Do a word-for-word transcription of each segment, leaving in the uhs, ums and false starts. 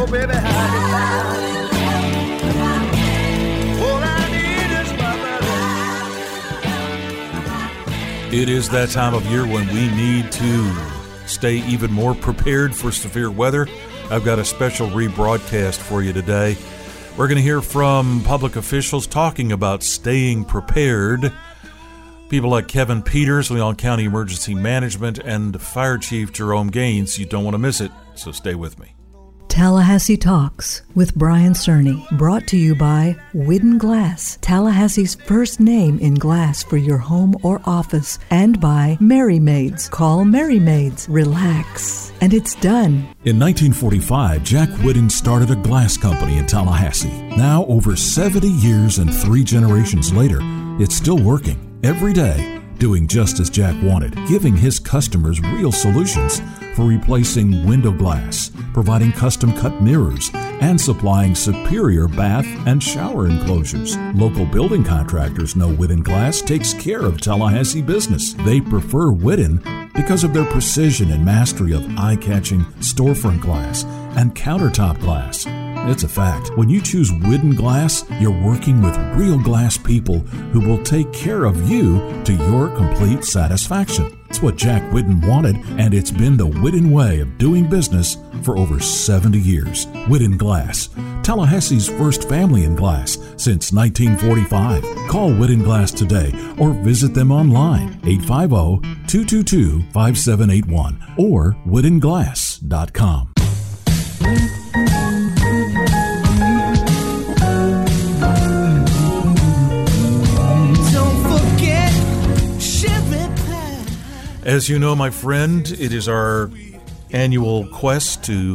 Oh, baby, how you all I need is my brother. It is that time of year when we need to stay even more prepared for severe weather. I've got a special rebroadcast for you today. We're going to hear from public officials talking about staying prepared. People like Kevin Peters, Leon County Emergency Management, and Fire Chief Jerome Gaines. You don't want to miss it, so stay with me. Tallahassee Talks with Brian Cerny, brought to you by Whidden Glass, Tallahassee's first name in glass for your home or office, and by Merry Maids. Call Merry Maids. Relax. And it's done. In nineteen forty-five, Jack Whidden started a glass company in Tallahassee. Now, over seventy years and three generations later, it's still working every day, doing just as Jack wanted, giving his customers real solutions for replacing window glass, providing custom-cut mirrors, and supplying superior bath and shower enclosures. Local building contractors know Whidden Glass takes care of Tallahassee business. They prefer Whidden because of their precision and mastery of eye-catching storefront glass and countertop glass. It's a fact. When you choose Whidden Glass, you're working with real glass people who will take care of you to your complete satisfaction. It's what Jack Whidden wanted, and it's been the Whidden way of doing business for over seventy years. Whidden Glass, Tallahassee's first family in glass since nineteen forty-five. Call Whidden Glass today or visit them online, eight five zero, two two two, five seven eight one or whidden glass dot com. As you know, my friend, it is our annual quest to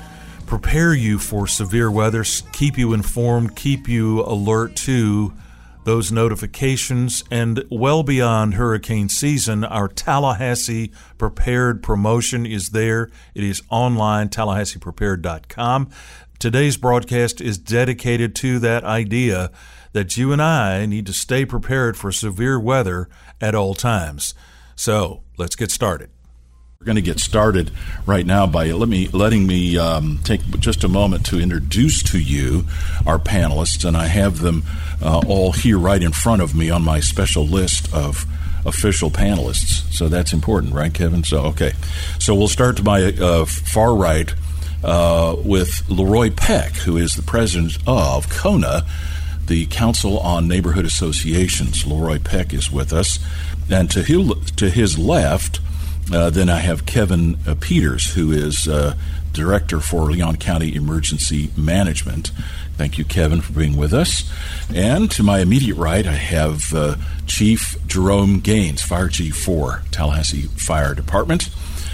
prepare you for severe weather, keep you informed, keep you alert to those notifications, and well beyond hurricane season, our Tallahassee Prepared promotion is there. It is online, tallahassee prepared dot com. Today's broadcast is dedicated to that idea that you and I need to stay prepared for severe weather at all times. So let's get started. We're going to get started right now by let me letting me um, take just a moment to introduce to you our panelists, and I have them uh, all here right in front of me on my special list of official panelists. So that's important, right, Kevin? So okay, so we'll start to my uh, far right uh, with Leroy Peck, who is the president of CONA, the Council on Neighborhood Associations. Leroy Peck is with us. And to his, to his left, uh, then I have Kevin uh, Peters, who is uh, Director for Leon County Emergency Management. Thank you, Kevin, for being with us. And to my immediate right, I have uh, Chief Jerome Gaines, Fire Chief for Tallahassee Fire Department,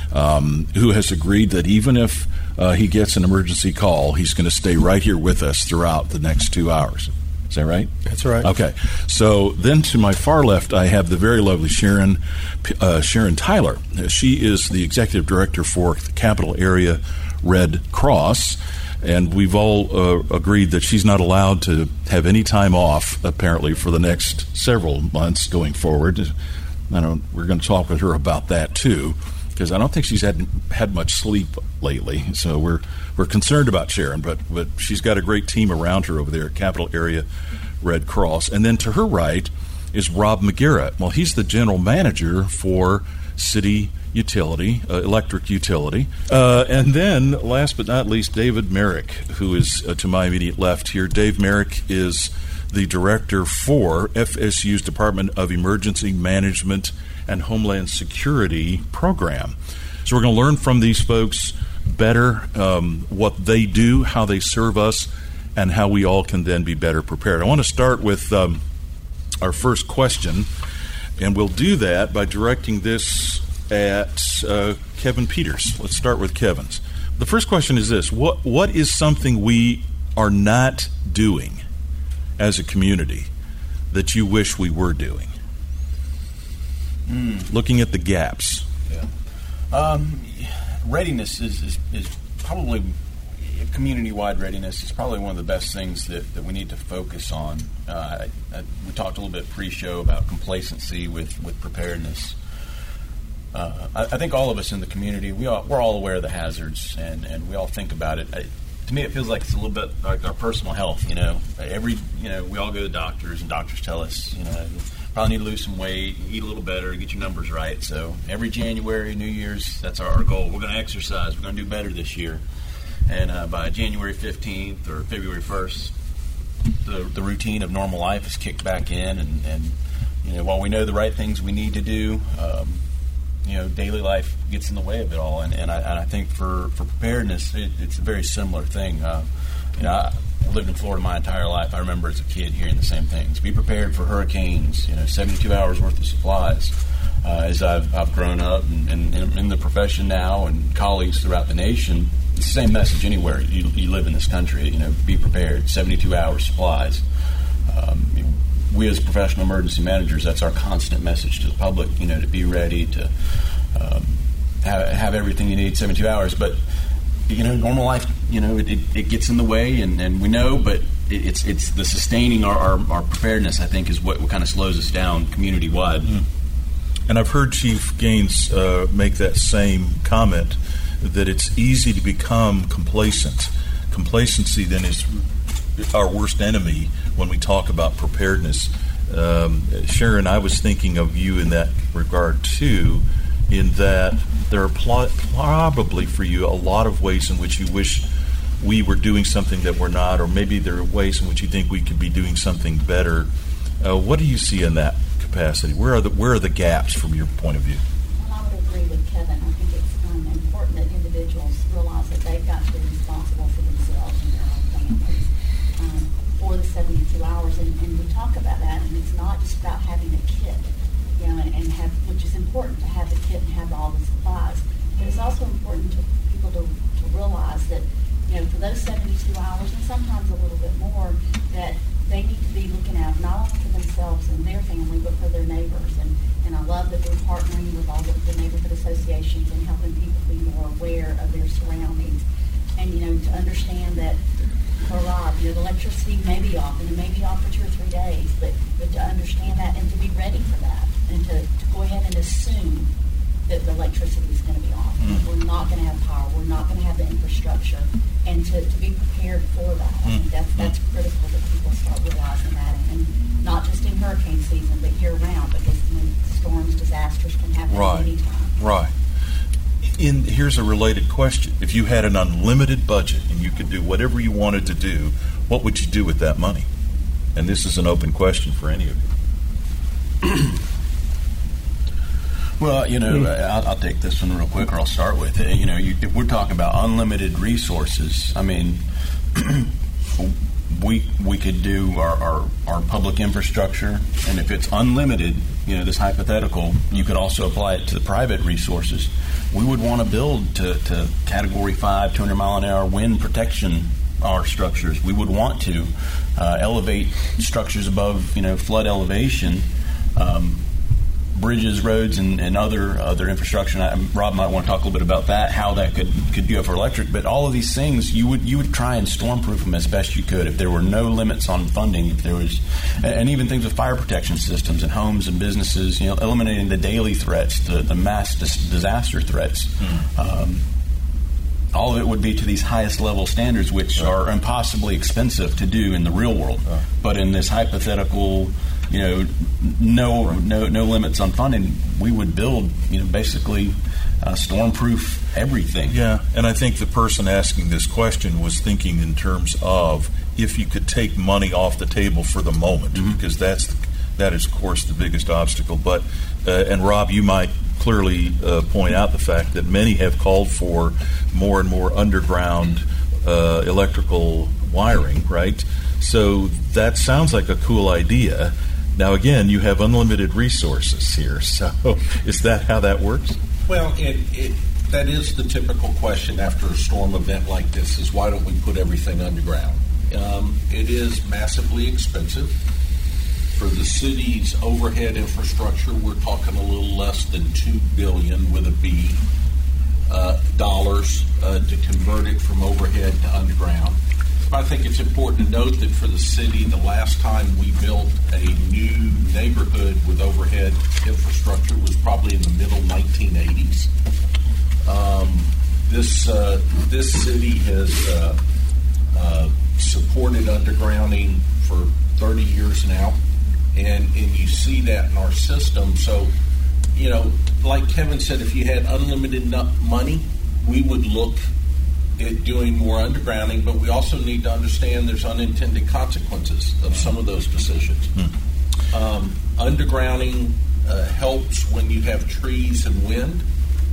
um, who has agreed that even if uh, he gets an emergency call, he's going to stay right here with us throughout the next two hours. Is that right? That's right. Okay. So then to my far left, I have the very lovely Sharon uh, Sharon Tyler. She is the Executive Director for the Capital Area Red Cross, and we've all uh, agreed that she's not allowed to have any time off, apparently, for the next several months going forward. I don't, we're going to talk with her about that, too, because I don't think she's had had much sleep lately. So we're we're concerned about Sharon, but but she's got a great team around her over there at Capital Area Red Cross. And then to her right is Rob McGarrett. Well, he's the general manager for City Utility, uh, Electric Utility. Uh, and then, last but not least, David Merrick, who is uh, to my immediate left here. Dave Merrick is the director for F S U's Department of Emergency Management and Homeland Security program. So we're going to learn from these folks better um, what they do, how they serve us, and how we all can then be better prepared. I want to start with um, our first question, and we'll do that by directing this at uh, Kevin Peters. Let's start with Kevin's. The first question is this: What what is something we are not doing as a community that you wish we were doing? Mm. Looking at the gaps. Yeah. Um, readiness is, is, is probably, community-wide readiness is probably one of the best things that, that we need to focus on. Uh, I, I, we talked a little bit pre-show about complacency with, with preparedness. Uh, I, I think all of us in the community, we all, we're all aware of the hazards, and, and we all think about it. I, to me, it feels like it's a little bit like our personal health. You know, every you know, we all go to doctors, and doctors tell us, you know, you probably need to lose some weight, eat a little better, get your numbers right. So every January, New Year's, that's our, our goal. We're going to exercise. We're going to do better this year. And uh, by January fifteenth or February first, the the routine of normal life is kicked back in, and, and you know, while we know the right things we need to do, um, you know, daily life gets in the way of it all. And, and, I, and I think for, for preparedness, it, it's a very similar thing. Uh, you know, I lived in Florida my entire life. I remember as a kid hearing the same things. Be prepared for hurricanes, you know, seventy-two hours worth of supplies. Uh, as I've, I've grown up and, and, and in the profession now and colleagues throughout the nation, it's the same message anywhere you, you live in this country. You know, be prepared, seventy-two hours supplies. Um, you know, we as professional emergency managers, that's our constant message to the public, you know, to be ready, to um, have, have everything you need, seventy-two hours. But, you know, normal life, you know, it, it, it gets in the way, and, and we know, but it, it's it's the sustaining our, our, our preparedness, I think, is what, what kind of slows us down community-wide. Mm. And I've heard Chief Gaines uh, make that same comment, that it's easy to become complacent. Complacency, then, is our worst enemy when we talk about preparedness. Um, Sharon, I was thinking of you in that regard too, in that there are pl- probably for you a lot of ways in which you wish we were doing something that we're not, or maybe there are ways in which you think we could be doing something better. Uh, what do you see in that capacity? Where are the where are the gaps from your point of view? Well, I would agree with Kevin. I think it's um, important that individuals realize that they've got to be responsible for themselves and their own families um, for the seventy-two hours. And, and we talk about that, and it's not just about having a kit, you know, and, and have, which is important to have the kit and have all the supplies. But it's also important to people to, to realize that, you know, for those seventy-two hours, and sometimes a little bit more, that they need to be looking out not only for themselves and their family, but for their neighbors. And, and I love that we're partnering with all the, the neighborhood associations and helping people be more aware of their surroundings. And, you know, to understand that for Rob, you know, the electricity may be off, and it may be off for two or three days, but, but to understand that and to be ready for that, and to, to go ahead and assume that the electricity is going to be off. Mm. We're not going to have power. We're not going to have the infrastructure. And to, to be prepared for that. I think that's, that's critical that people start realizing that. And, and not just in hurricane season, but year-round, because, you know, storms, disasters can happen right. at any time. Right. In, here's a related question. If you had an unlimited budget and you could do whatever you wanted to do, what would you do with that money? And this is an open question for any of you. Well, you know, I'll, I'll take this one real quick, or I'll start with it. You know, you, if we're talking about unlimited resources, I mean, we we could do our, our, our public infrastructure, and if it's unlimited, you know, this hypothetical, you could also apply it to the private resources. We would want to build to, to Category five, two hundred mile an hour wind protection our structures. We would want to uh, elevate structures above, you know, flood elevation. Um, bridges, roads, and, and other other infrastructure. I, Rob might want to talk a little bit about that, how that could could do it for electric. But all of these things, you would you would try and stormproof them as best you could if there were no limits on funding. If there was, and even things with fire protection systems in homes and businesses, you know, eliminating the daily threats, the, the mass dis- disaster threats. Mm. Um, all of it would be to these highest level standards, which right. are impossibly expensive to do in the real world. Right. But in this hypothetical, you know, no, right. no, no limits on funding, we would build, you know, basically uh, stormproof everything. Yeah, and I think the person asking this question was thinking in terms of if you could take money off the table for the moment, mm-hmm. because that's the, that is, of course, the biggest obstacle. But uh, and Rob, you might clearly uh, point out the fact that many have called for more and more underground uh, electrical wiring, right? So that sounds like a cool idea. Now, again, you have unlimited resources here. So is that how that works? Well, it, it, that is the typical question after a storm event like this, is why don't we put everything underground? Um, it is massively expensive. For the city's overhead infrastructure, we're talking a little less than two billion dollars with a B uh, dollars uh, to convert it from overhead to underground. But I think it's important to note that for the city, the last time we built a new neighborhood with overhead infrastructure was probably in the middle nineteen eighties. Um, this uh, this city has uh, uh, supported undergrounding for thirty years now, and, and you see that in our system. So, you know, like Kevin said, if you had unlimited money, we would look at doing more undergrounding, but we also need to understand there's unintended consequences of some of those decisions. Hmm. Um, undergrounding uh, helps when you have trees and wind,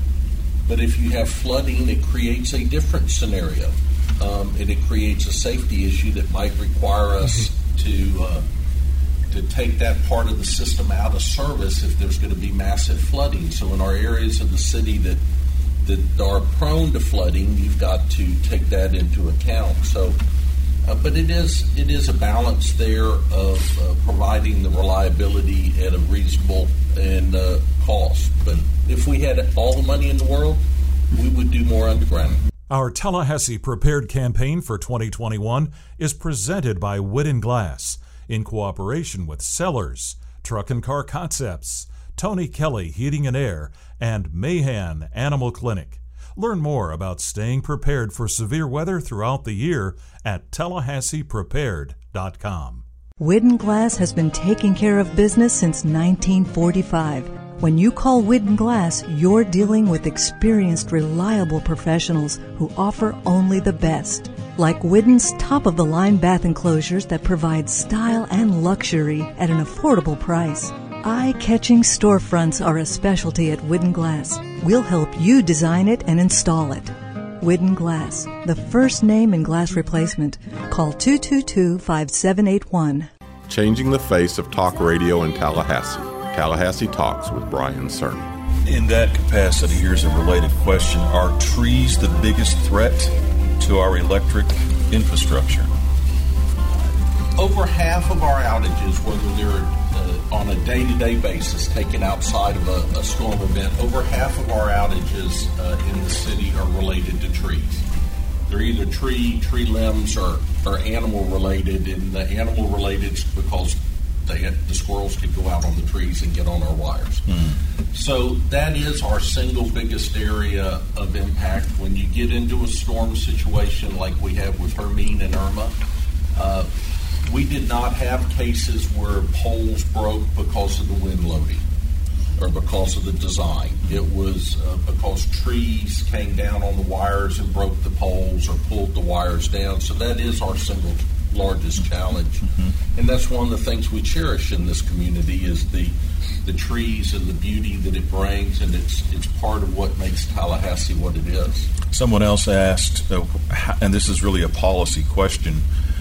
but if you have flooding, it creates a different scenario, um, and it creates a safety issue that might require us to uh, to take that part of the system out of service if there's going to be massive flooding. So in our areas of the city that that are prone to flooding, you've got to take that into account. So, uh, but it is it is a balance there of uh, providing the reliability at a reasonable and uh, cost. But if we had all the money in the world, we would do more underground. Our Tallahassee Prepared campaign for twenty twenty-one is presented by Whidden Glass in cooperation with Sellers, Truck and Car Concepts, Tony Kelly Heating and Air, and Mahan Animal Clinic. Learn more about staying prepared for severe weather throughout the year at tallahassee prepared dot com. Whidden Glass has been taking care of business since nineteen forty-five. When you call Whidden Glass, you're dealing with experienced, reliable professionals who offer only the best. Like Whidden's top-of-the-line bath enclosures that provide style and luxury at an affordable price. Eye-catching storefronts are a specialty at Whidden Glass. We'll help you design it and install it. Whidden Glass, the first name in glass replacement. Call two two two, five seven eight one. Changing the face of talk radio in Tallahassee. Tallahassee Talks with Brian Cerny. In that capacity, here's a related question. Are trees the biggest threat to our electric infrastructure? Over half of our outages, whether they're uh, on a day-to-day basis taken outside of a, a storm event, over half of our outages uh, in the city are related to trees. They're either tree, tree limbs, or, or animal-related, and the animal-related is because they had, the squirrels could go out on the trees and get on our wires. Mm. So that is our single biggest area of impact. When you get into a storm situation like we have with Hermine and Irma, uh, we did not have cases where poles broke because of the wind loading or because of the design. It was uh, because trees came down on the wires and broke the poles or pulled the wires down. So that is our single largest challenge. Mm-hmm. And that's one of the things we cherish in this community is the the trees and the beauty that it brings, and it's it's part of what makes Tallahassee what it is. Someone else asked, uh, and this is really a policy question,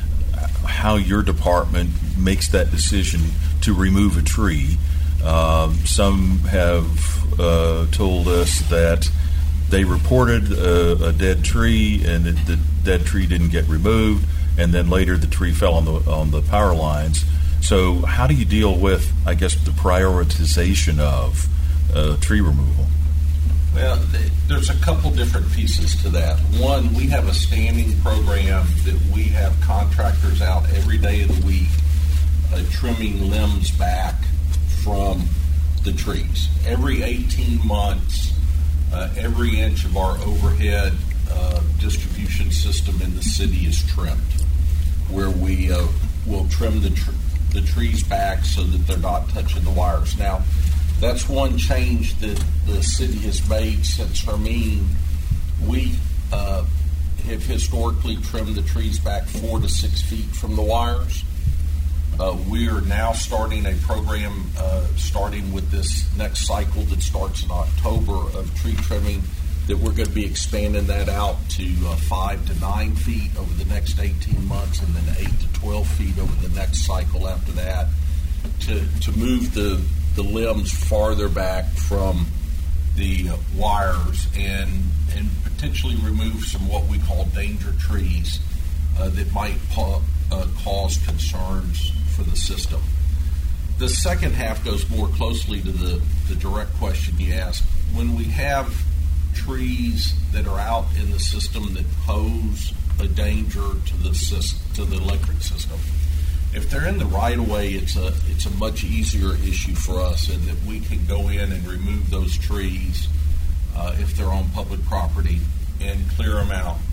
how your department makes that decision to remove a tree. Um, some have uh, told us that they reported a, a dead tree and the, the dead tree didn't get removed, and then later the tree fell on the on the power lines. So how do you deal with, I guess, the prioritization of uh, tree removal? Well, there's a couple different pieces to that. One, we have a standing program that we have contractors out every day of the week uh, trimming limbs back from the trees. Every eighteen months, uh, every inch of our overhead uh, distribution system in the city is trimmed, where we uh, will trim the, tr- the trees back so that they're not touching the wires. Now, that's one change that the city has made since Hermine. We uh, have historically trimmed the trees back four to six feet from the wires. Uh, we are now starting a program, uh, starting with this next cycle that starts in October of tree trimming, that we're going to be expanding that out to uh, five to nine feet over the next eighteen months, and then eight to twelve feet over the next cycle after that, to to move the the limbs farther back from the uh, wires and and potentially remove some what we call danger trees uh, that might pa- uh, cause concerns for the system. The second half goes more closely to the, the direct question you asked. When we have trees that are out in the system that pose a danger to the system, to the electric system, if they're in the right of way, it's a it's a much easier issue for us, in that we can go in and remove those trees uh, if they're on public property and clear them out.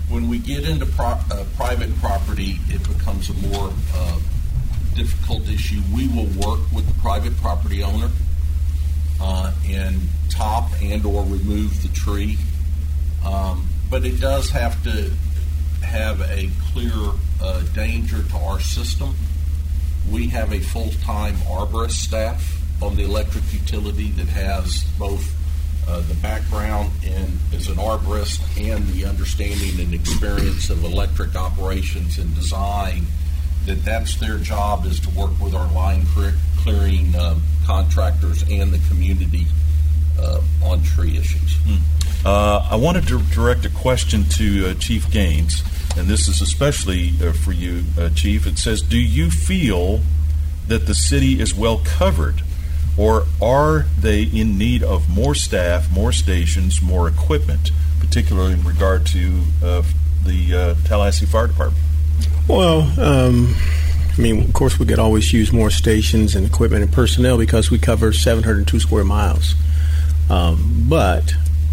When we get into pro- uh, private property, it becomes a more uh, difficult issue. We will work with the private property owner uh, and top and or remove the tree. Um, but it does have to have a clear uh, danger to our system. We have a full-time arborist staff on the electric utility that has both uh, the background in as an arborist and the understanding and experience of electric operations and design. That that's their job, is to work with our line clearing uh, contractors and the community uh, on tree issues. Hmm. Uh, I wanted to direct a question to uh, Chief Gaines, and this is especially uh, for you, uh, Chief. It says, do you feel that the city is well covered, or are they in need of more staff, more stations, more equipment, particularly in regard to uh, the uh, Tallahassee Fire Department? Well, um, I mean, of course, we could always use more stations and equipment and personnel because we cover seven hundred two square miles. Um, but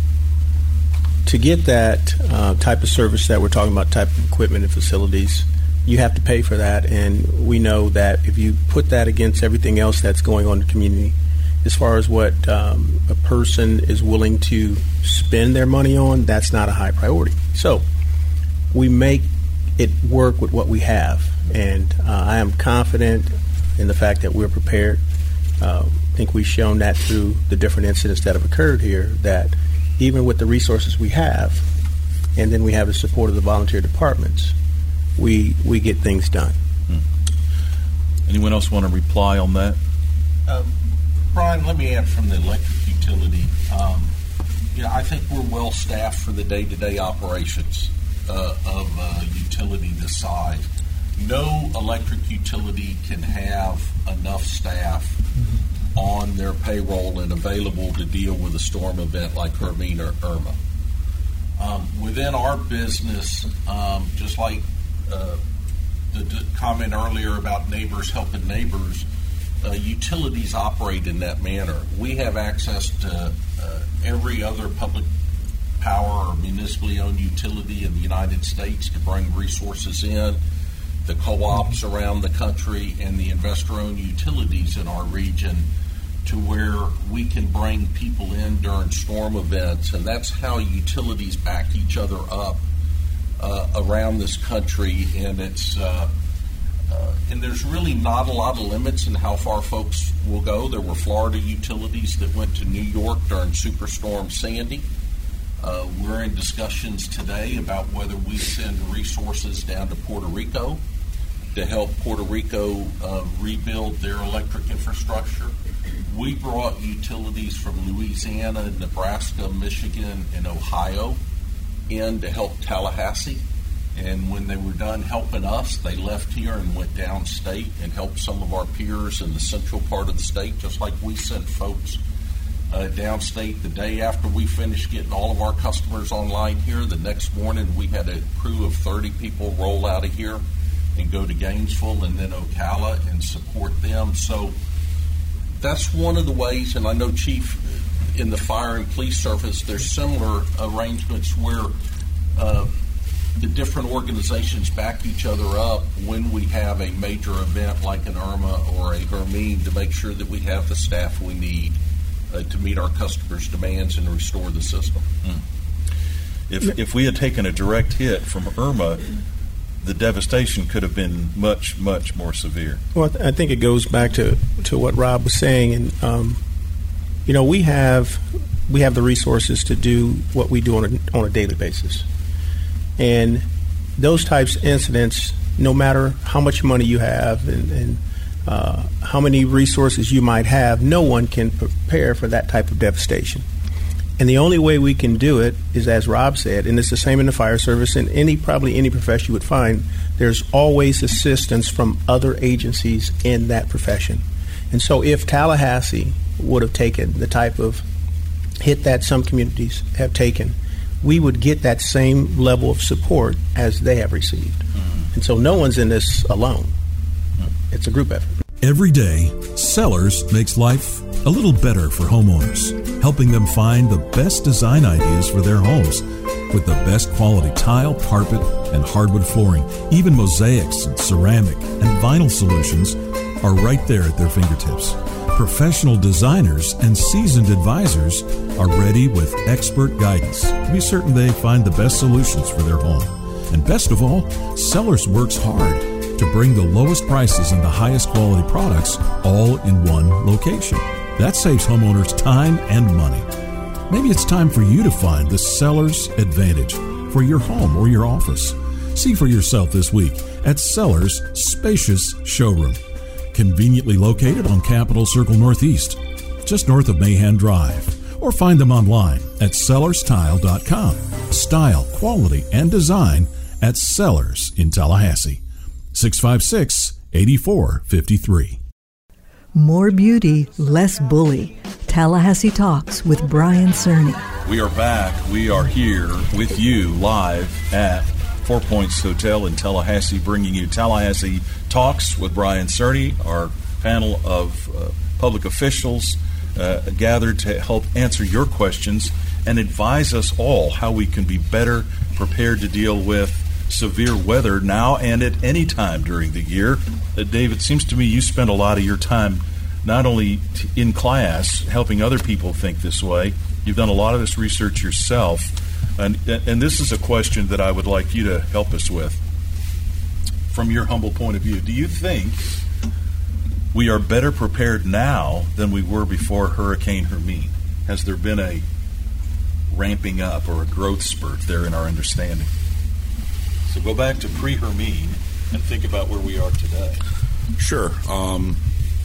to get that uh, type of service that we're talking about, type of equipment and facilities, you have to pay for that. And we know that if you put that against everything else that's going on in the community, as far as what um, a person is willing to spend their money on, that's not a high priority. So we make it work with what we have. And uh, I am confident in the fact that we're prepared. Uh, I think we've shown that through the different incidents that have occurred here, that even with the resources we have, and then we have the support of the volunteer departments, we we get things done. Hmm. Anyone else want to reply on that? Um, Brian, let me add from the electric utility. Um, you know, I think we're well staffed for the day-to-day operations uh, of uh, utility this size. No electric utility can have enough staff mm-hmm. on their payroll and available to deal with a storm event like Hermine or Irma. Um, within our business, um, just like uh, the, the comment earlier about neighbors helping neighbors, uh, utilities operate in that manner. We have access to uh, every other public power or municipally owned utility in the United States to bring resources in, the co-ops around the country, and the investor-owned utilities in our region, to where we can bring people in during storm events. And that's how utilities back each other up uh, around this country. And it's uh, uh, and there's really not a lot of limits in how far folks will go. There were Florida utilities that went to New York during Superstorm Sandy. Uh, we're in discussions today about whether we send resources down to Puerto Rico to help Puerto Rico uh, rebuild their electric infrastructure. We brought utilities from Louisiana, Nebraska, Michigan, and Ohio in to help Tallahassee. And when they were done helping us, they left here and went downstate and helped some of our peers in the central part of the state, just like we sent folks uh, downstate. The day after we finished getting all of our customers online here, the next morning we had a crew of thirty people roll out of here and go to Gainesville and then Ocala and support them. So that's one of the ways, and I know, Chief, in the fire and police service, there's similar arrangements where uh, the different organizations back each other up when we have a major event like an Irma or a Hermine, to make sure that we have the staff we need uh, to meet our customers' demands and restore the system. Mm. If, if we had taken a direct hit from Irma, the devastation could have been much, much more severe. Well, I think it goes back to, to what Rob was saying, and um, you know, we have we have the resources to do what we do on a, on a daily basis, and those types of incidents, no matter how much money you have and, and uh, how many resources you might have, no one can prepare for that type of devastation. And the only way we can do it is, as Rob said, and it's the same in the fire service, and any probably any profession you would find, there's always assistance from other agencies in that profession. And so if Tallahassee would have taken the type of hit that some communities have taken, we would get that same level of support as they have received. Mm-hmm. And so no one's in this alone. Mm-hmm. It's a group effort. Every day, Sellers makes life a little better for homeowners, helping them find the best design ideas for their homes. with the best quality tile, carpet, and hardwood flooring. Even mosaics and ceramic and vinyl solutions are right there at their fingertips. Professional designers and seasoned advisors are ready with expert guidance to be certain they find the best solutions for their home. And best of all, Sellers works hard to bring the lowest prices and the highest quality products all in one location. That saves homeowners time and money. Maybe it's time for you to find the Sellers Advantage for your home or your office. See for yourself this week at Sellers' spacious showroom, conveniently located on Capitol Circle Northeast, just north of Mahan Drive. Or find them online at sellers tile dot com. Style, quality, and design at Sellers in Tallahassee. six five six, eight four five three. More beauty, less bully. Tallahassee Talks with Brian Cerny. We are back. We are here with you live at Four Points Hotel in Tallahassee, bringing you Tallahassee Talks with Brian Cerny, our panel of uh, public officials uh, gathered to help answer your questions and advise us all how we can be better prepared to deal with severe weather now and at any time during the year. Uh, Dave, it seems to me you spend a lot of your time not only t- in class helping other people think this way, you've done a lot of this research yourself. And, and this is a question that I would like you to help us with. From your humble point of view, do you think we are better prepared now than we were before Hurricane Hermine? Has there been a ramping up or a growth spurt there in our understanding? So go back to pre-Hermine and think about where we are today. Sure. Um,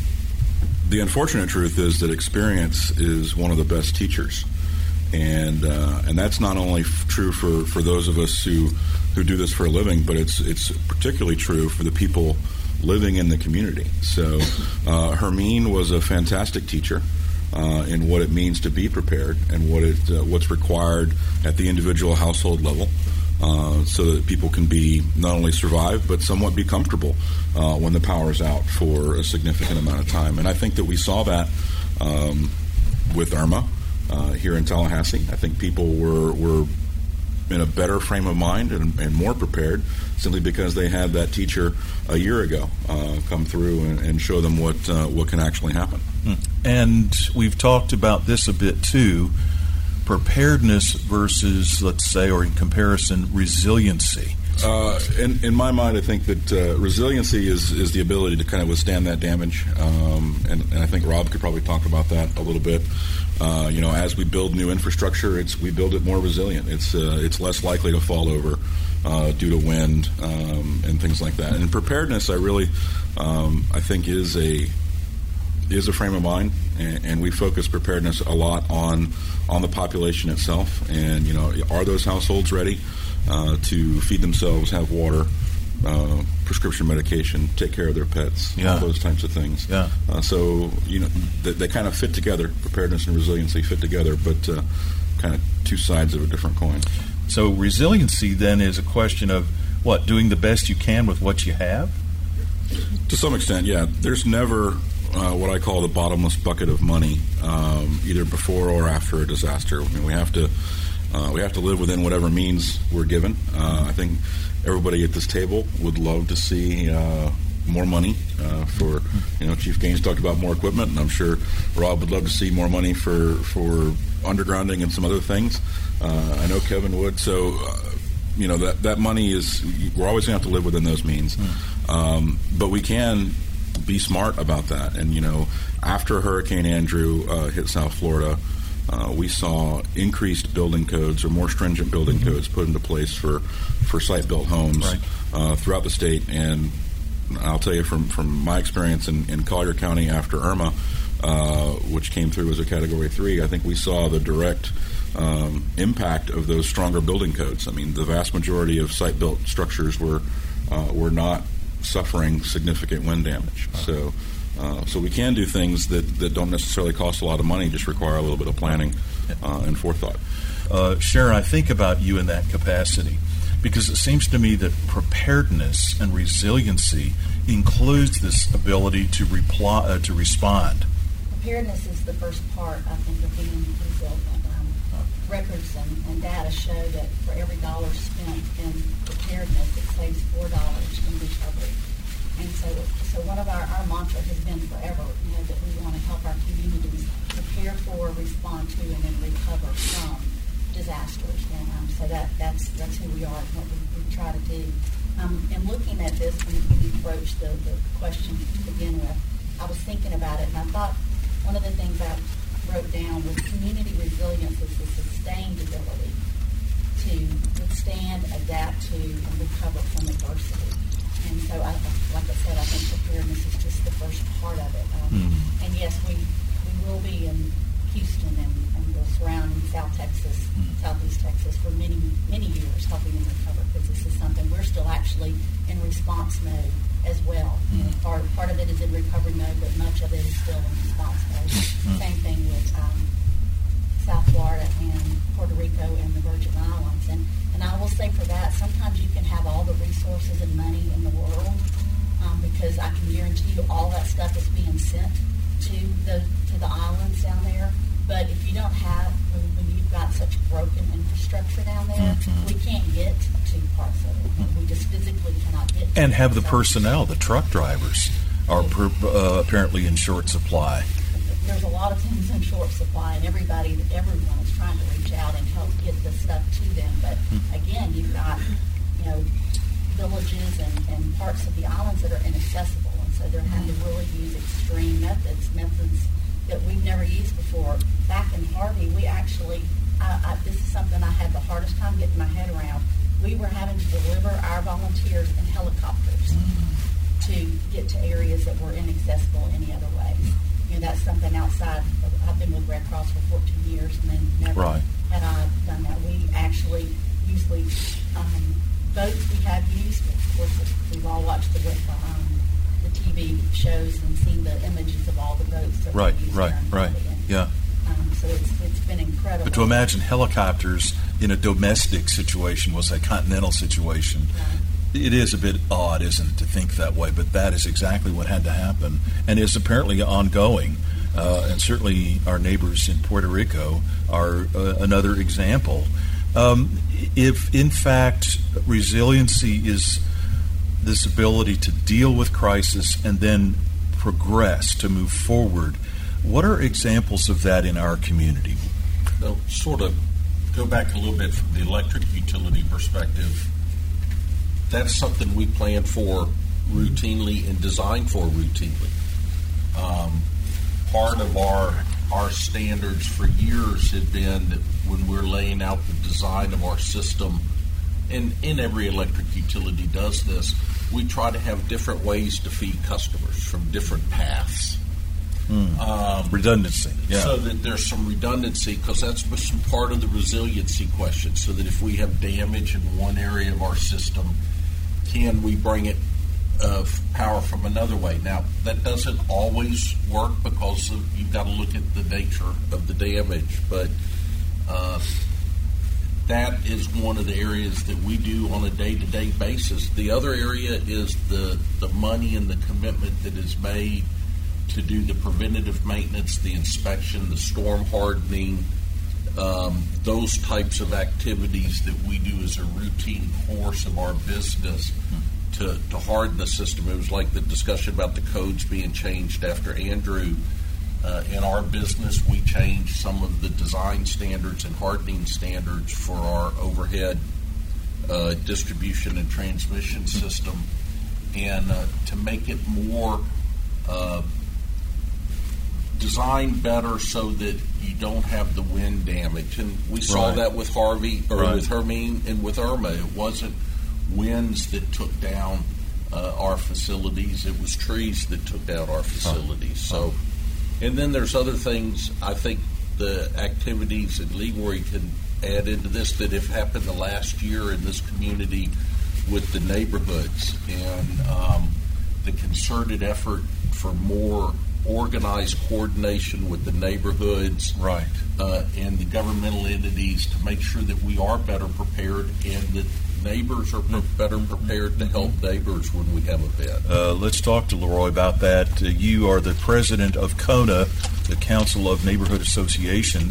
the unfortunate truth is that experience is one of the best teachers. And uh, and that's not only f- true for, for those of us who, who do this for a living, but it's it's particularly true for the people living in the community. So uh, Hermine was a fantastic teacher uh, in what it means to be prepared and what it uh, what's required at the individual household level, uh, so that people can be not only survive but somewhat be comfortable uh, when the power is out for a significant amount of time. And I think that we saw that um, with Irma. Uh, here in Tallahassee, I think people were were in a better frame of mind and, and more prepared simply because they had that teacher a year ago uh, come through and, and show them what uh, what can actually happen. And we've talked about this a bit too, preparedness versus, let's say, or in comparison, resiliency. Uh, in, in my mind, I think that uh, resiliency is, is the ability to kind of withstand that damage, um, and, and I think Rob could probably talk about that a little bit. Uh, you know, as we build new infrastructure, it's we build it more resilient. It's uh, it's less likely to fall over uh, due to wind um, and things like that. And preparedness, I really, um, I think, is a is a frame of mind, and, and we focus preparedness a lot on on the population itself. And you know, are those households ready uh, to feed themselves, have water, uh, prescription medication, take care of their pets, yeah. all those types of things. Yeah. Uh, so you know, they, they kind of fit together. Preparedness and resiliency fit together, but uh, kind of two sides of a different coin. So resiliency then is a question of what, doing the best you can with what you have? To some extent, yeah. There's never uh, what I call the bottomless bucket of money, um, either before or after a disaster. I mean, we have to uh, we have to live within whatever means we're given. Uh, I think everybody at this table would love to see uh, more money uh, for, you know, Chief Gaines talked about more equipment, and I'm sure Rob would love to see more money for, for undergrounding and some other things. Uh, I know Kevin would. So, uh, you know, that, that money is, we're always going to have to live within those means. Mm. Um, but we can be smart about that. And, you know, after Hurricane Andrew uh, hit South Florida, Uh, we saw increased building codes or more stringent building mm-hmm. codes put into place for, for site-built homes right. uh, throughout the state. And I'll tell you from, from my experience in, in Collier County after Irma, uh, which came through as a Category three, I think we saw the direct um, impact of those stronger building codes. I mean, the vast majority of site-built structures were, uh, were not suffering significant wind damage. Uh-huh. So Uh, so we can do things that, that don't necessarily cost a lot of money, just require a little bit of planning uh, and forethought. Uh, Sharon, I think about you in that capacity because it seems to me that preparedness and resiliency includes this ability to reply, uh, to respond. Preparedness is the first part, I think, of being resilient. Um, records and, and data show that for every dollar spent in preparedness, it saves four dollars in recovery. And so, so one of our, our mantra has been forever, you know, that we want to help our communities prepare for, respond to, and then recover from disasters. And um, so that, that's that's who we are and what we, we try to do. Um, and looking at this, when you approach the, the question to begin with, I was thinking about it, and I thought one of the things I wrote down was community resilience is the sustained ability to withstand, adapt to, and recover from adversity. And so, I, like I said, I think preparedness is just the first part of it. Um, mm. And yes, we, we will be in Houston and, and the surrounding South Texas, mm. Southeast Texas for many, many years helping them recover, because this is something we're still actually in response mode as well. Mm. You know, part, part of it is in recovery mode, but much of it is still in response mode. Mm. Same thing with um, South Florida and Puerto Rico and the Virgin Islands. And, and I will say for that, sometimes you can have all the resources and money in the world, um, because I can guarantee you all that stuff is being sent to the to the islands down there. But if you don't have, when, when you've got such broken infrastructure down there, mm-hmm. we can't get to parts of it. Mm-hmm. We just physically cannot get to And have the so, personnel, the truck drivers, are per, uh, apparently in short supply. There's a lot of things in short supply, and everybody, everyone is trying to reach out and help get the stuff to them. But again, you've got, you know, villages and, and parts of the islands that are inaccessible, and so they're having to really use extreme methods, methods that we've never used before. Back in Harvey, we actually, I, I, this is something I had the hardest time getting my head around. We were having to deliver our volunteers in helicopters mm. to get to areas that were inaccessible any other way. You know, that's something outside. I've been with Red Cross for fourteen years, and then never right. had I done that. We actually usually um, boats we have used. Of course, we've all watched the um, the T V shows and seen the images of all the boats that right, we use. Right, right, right. Yeah. Um, so it's it's been incredible. But to imagine helicopters in a domestic situation was a continental situation. Right. It is a bit odd, isn't it, to think that way, but that is exactly what had to happen and is apparently ongoing. Uh, and certainly our neighbors in Puerto Rico are uh, another example. Um, if, in fact, resiliency is this ability to deal with crisis and then progress, to move forward, what are examples of that in our community? They'll sort of go back a little bit from the electric utility perspective. That's something we plan for routinely and design for routinely. Um, part of our our standards for years had been that when we're laying out the design of our system, and, and every electric utility does this, we try to have different ways to feed customers from different paths. Mm. Um, redundancy, yeah. So that there's some redundancy, because that's some part of the resiliency question, so that if we have damage in one area of our system, can we bring it uh, power from another way? Now, that doesn't always work because of, you've got to look at the nature of the damage, but uh, that is one of the areas that we do on a day-to-day basis. The other area is the, the money and the commitment that is made to do the preventative maintenance, the inspection, the storm hardening, Um, those types of activities that we do as a routine course of our business to, to harden the system. It was like the discussion about the codes being changed after Andrew. Uh, in our business, we changed some of the design standards and hardening standards for our overhead uh, distribution and transmission system, and uh, to make it more uh, designed better so that you don't have the wind damage. And we saw right. that with Harvey, or right. with Hermine and with Irma. It wasn't winds that took down uh, our facilities. It was trees that took down our facilities. Oh. So, and then there's other things, I think the activities that Leroy can add into this that have happened the last year in this community with the neighborhoods and um, the concerted effort for more organized coordination with the neighborhoods right. uh, and the governmental entities to make sure that we are better prepared and that neighbors are pre- better prepared to help neighbors when we have events. Uh, let's talk to Leroy about that. Uh, you are the president of CONA, the Council of Neighborhood Associations.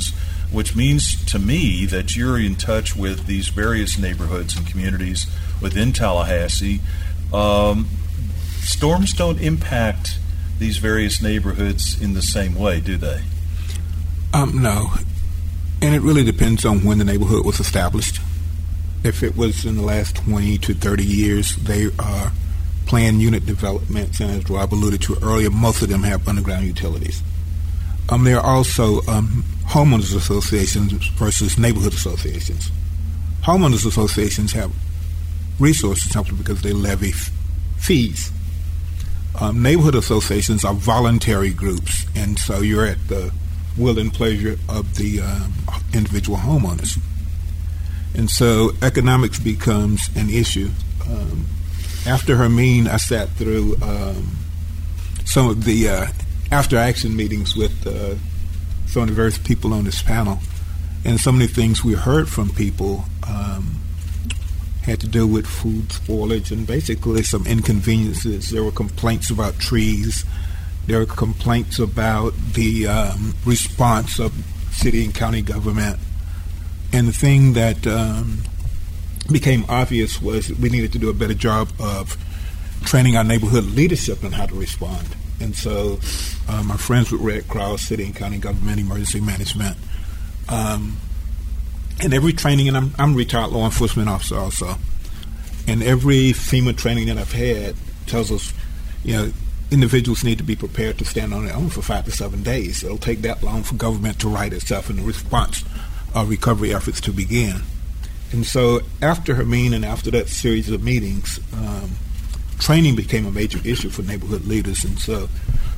which means to me that you're in touch with these various neighborhoods and communities within Tallahassee. Um, storms don't impact these various neighborhoods in the same way, do they? Um, no. And it really depends on when the neighborhood was established. If it was in the last twenty to thirty years, they are planned unit developments, and as Rob alluded to earlier, most of them have underground utilities. Um, there are also um, homeowners associations versus neighborhood associations. Homeowners associations have resources simply because they levy f- fees. Um, neighborhood associations are voluntary groups, and so you're at the will and pleasure of the um, individual homeowners. And so economics becomes an issue. Um, after Hermine, I sat through um, some of the uh, after-action meetings with uh, some of the various people on this panel, and some of the things we heard from people um, had to do with food spoilage and basically some inconveniences. There were complaints about trees. There were complaints about the um, response of city and county government. And the thing that um, became obvious was that we needed to do a better job of training our neighborhood leadership on how to respond. And so um, our friends with Red Cross, city and county government, emergency management, um, and every training, and I'm, I'm a retired law enforcement officer also, and every FEMA training that I've had tells us, you know, individuals need to be prepared to stand on their own for five to seven days. It'll take that long for government to right itself and the response uh, recovery efforts to begin. And so after Hermine and after that series of meetings, um, training became a major issue for neighborhood leaders. And so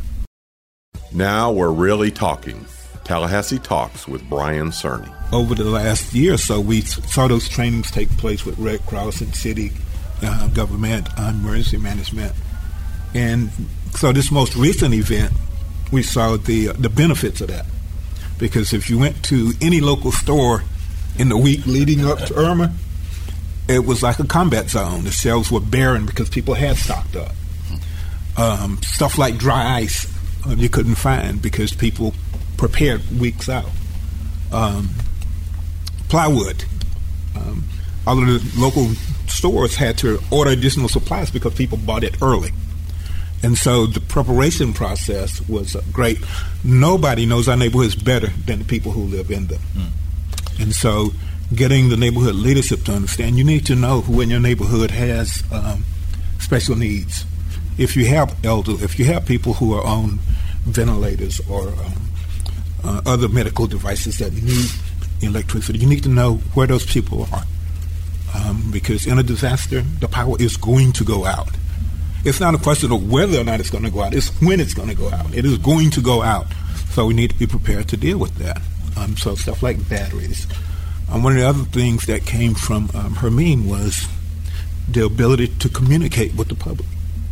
now we're really talking. Tallahassee Talks with Brian Cerny. Over the last year or so, we saw those trainings take place with Red Cross and city uh, government, uh, emergency management. And so this most recent event, we saw the uh, the benefits of that. Because if you went to any local store in the week leading up to Irma, it was like a combat zone. The shelves were barren because people had stocked up. Um, stuff like dry ice uh, you couldn't find because people prepared weeks out. Um, plywood. Um, all of the local stores had to order additional supplies because people bought it early. And so the preparation process was uh, great. Nobody knows our neighborhoods better than the people who live in them. Mm. And so getting the neighborhood leadership to understand, you need to know who in your neighborhood has um, special needs. If you have elderly, if you have people who are on ventilators or um, uh, other medical devices that need electricity, you need to know where those people are. Um, because in a disaster, the power is going to go out. It's not a question of whether or not it's going to go out. It's when it's going to go out. It is going to go out. So we need to be prepared to deal with that. Um, so stuff like batteries. Um, one of the other things that came from um, Hermine was the ability to communicate with the public.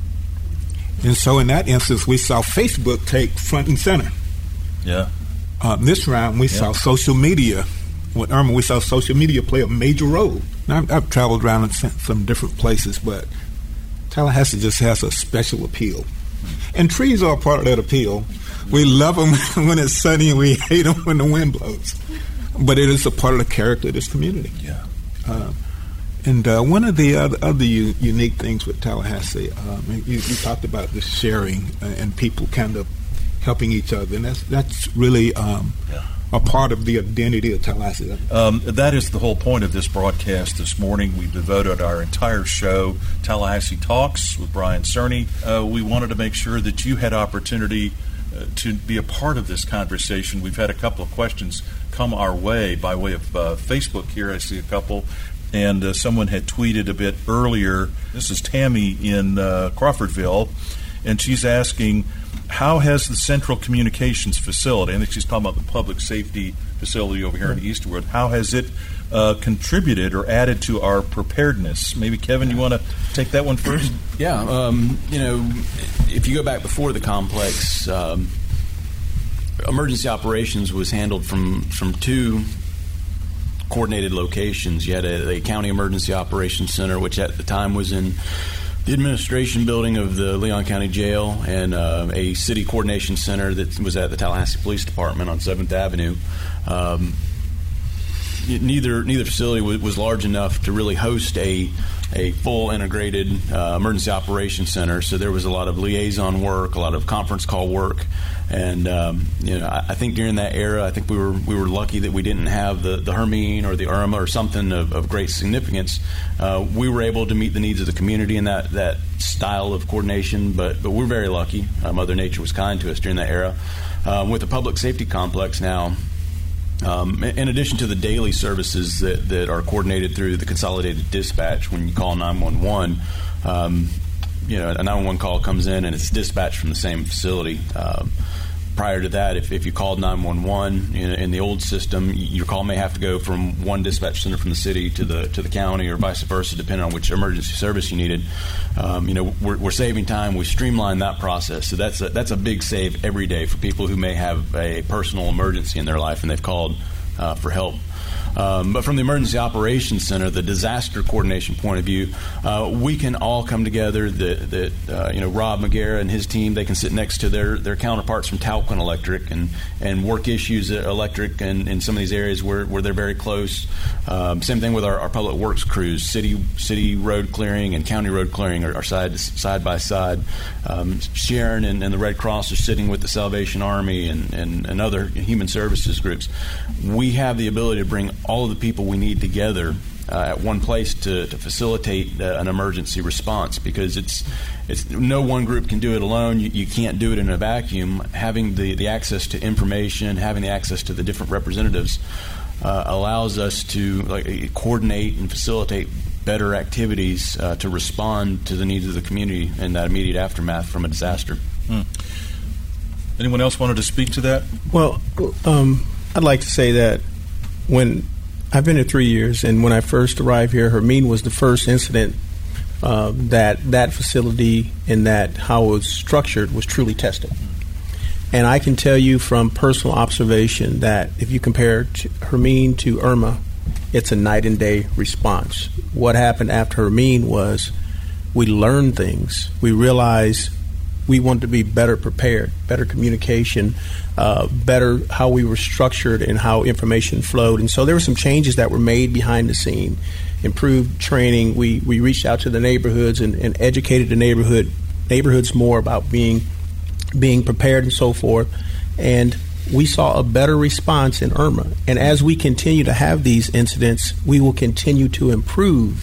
And so in that instance, we saw Facebook take front and center. Yeah. Um, this round, we yeah. saw social media. With Irma, we saw social media play a major role. Now, I've, I've traveled around in some different places, but Tallahassee just has a special appeal. And trees are a part of that appeal. We love them when it's sunny and we hate them when the wind blows. But it is a part of the character of this community. Yeah. Uh, and uh, one of the other, other u- unique things with Tallahassee, um, you, you talked about the sharing uh, and people kind of helping each other. And that's, that's really um, yeah. a part of the identity of Tallahassee. Um, that is the whole point of this broadcast this morning. We've devoted our entire show, Tallahassee Talks with Brian Cerny. Uh, we wanted to make sure that you had opportunity uh, to be a part of this conversation. We've had a couple of questions come our way by way of uh, Facebook here. I see a couple. And uh, someone had tweeted a bit earlier. This is Tammy in uh, Crawfordville, and she's asking, how has the Central Communications Facility, I think she's talking about the public safety facility over here in Eastwood, how has it uh, contributed or added to our preparedness? Maybe, Kevin, you want to take that one first? Yeah. Um, you know, if you go back before the complex, um, emergency operations was handled from, from two coordinated locations. You had a, a county emergency operations center, which at the time was in The administration building of the Leon County Jail and uh, a city coordination center that was at the Tallahassee Police Department on seventh Avenue. Um, neither neither facility was, was large enough to really host a a full integrated uh, emergency operations center. So there was a lot of liaison work, a lot of conference call work, and um, you know, I, I think during that era, I think we were we were lucky that we didn't have the, the Hermine or the Irma or something of, of great significance. Uh, we were able to meet the needs of the community in that, that style of coordination, but but we're very lucky. Uh, Mother Nature was kind to us during that era. Um, with the public safety complex now, Um, in addition to the daily services that, that are coordinated through the consolidated dispatch, when you call nine one one, um, you know, a nine one one call comes in and it's dispatched from the same facility. Um, prior to that, if, if you called nine one one in, in the old system, your call may have to go from one dispatch center from the city to the to the county, or vice versa, depending on which emergency service you needed. Um, you know, we're, we're saving time. We streamline that process, so that's a, that's a big save every day for people who may have a personal emergency in their life and they've called uh, for help. Um, but from the Emergency Operations Center, the disaster coordination point of view, uh, we can all come together. That, that uh, you know, Rob McGarrett and his team, they can sit next to their, their counterparts from Talquin Electric and, and work issues at Electric and in some of these areas where, where they're very close. Um, same thing with our, our public works crews. City city road clearing and county road clearing are, are side side by side. Um, Sharon and, and the Red Cross are sitting with the Salvation Army and, and, and other human services groups. We have the ability to bring all of the people we need together uh, at one place to, to facilitate uh, an emergency response, because it's it's no one group can do it alone. You, you can't do it in a vacuum. Having the, the access to information, having the access to the different representatives uh, allows us to like, coordinate and facilitate better activities uh, to respond to the needs of the community in that immediate aftermath from a disaster. Hmm. Anyone else wanted to speak to that? Well, um, I'd like to say that when I've been here three years, and when I first arrived here, Hermine was the first incident uh, that that facility and that how it was structured was truly tested. And I can tell you from personal observation that if you compare to Hermine to Irma, it's a night and day response. What happened after Hermine was we learned things. We realized we wanted to be better prepared, better communication, uh, better how we were structured and how information flowed. And so there were some changes that were made behind the scene, improved training. We we reached out to the neighborhoods and, and educated the neighborhood neighborhoods more about being being prepared and so forth. And we saw a better response in Irma. And as we continue to have these incidents, we will continue to improve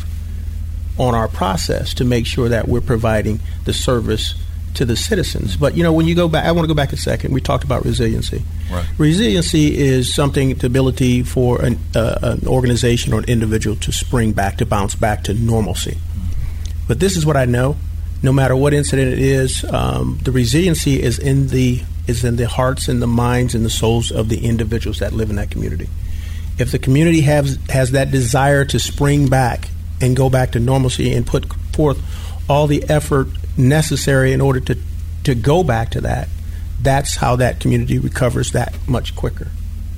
on our process to make sure that we're providing the service to the citizens. But, you know, when you go back, I want to go back a second. We talked about resiliency. Right. Resiliency is something, the ability for an, uh, an organization or an individual to spring back, to bounce back to normalcy. Mm-hmm. But this is what I know. No matter what incident it is, um, the resiliency is in the is in the hearts and the minds and the souls of the individuals that live in that community. If the community has has that desire to spring back and go back to normalcy and put forth all the effort necessary in order to, to go back to that, that's how that community recovers that much quicker.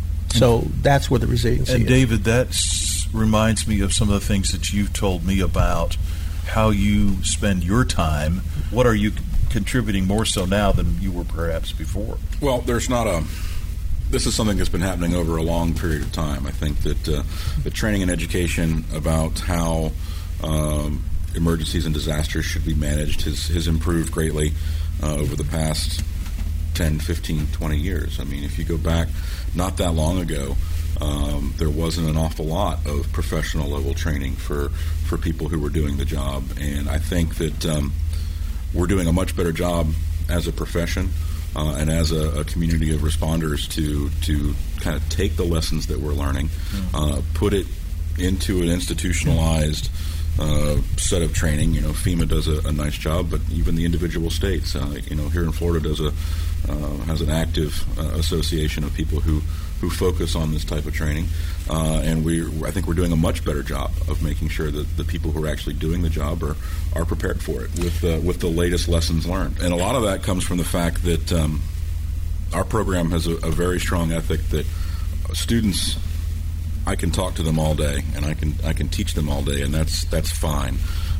So that's where the resiliency and is. David, that reminds me of some of the things that you've told me about how you spend your time. What are you contributing more so now than you were perhaps before? Well, there's not a... This is something that's been happening over a long period of time. I think that uh, the training and education about how um, emergencies and disasters should be managed has, has improved greatly uh, over the past ten, fifteen, twenty years. I mean, if you go back not that long ago, um, there wasn't an awful lot of professional level training for, for people who were doing the job. And I think that um, we're doing a much better job as a profession uh, and as a, a community of responders to, to kind of take the lessons that we're learning, uh, put it into an institutionalized Uh, set of training. You know, FEMA does a, a nice job, but even the individual states, uh, you know, here in Florida does a uh, has an active uh, association of people who, who focus on this type of training, uh, and we I think we're doing a much better job of making sure that the people who are actually doing the job are, are prepared for it with uh, with the latest lessons learned. And a lot of that comes from the fact that um, our program has a, a very strong ethic that students, I can talk to them all day, and I can I can teach them all day, and that's that's fine.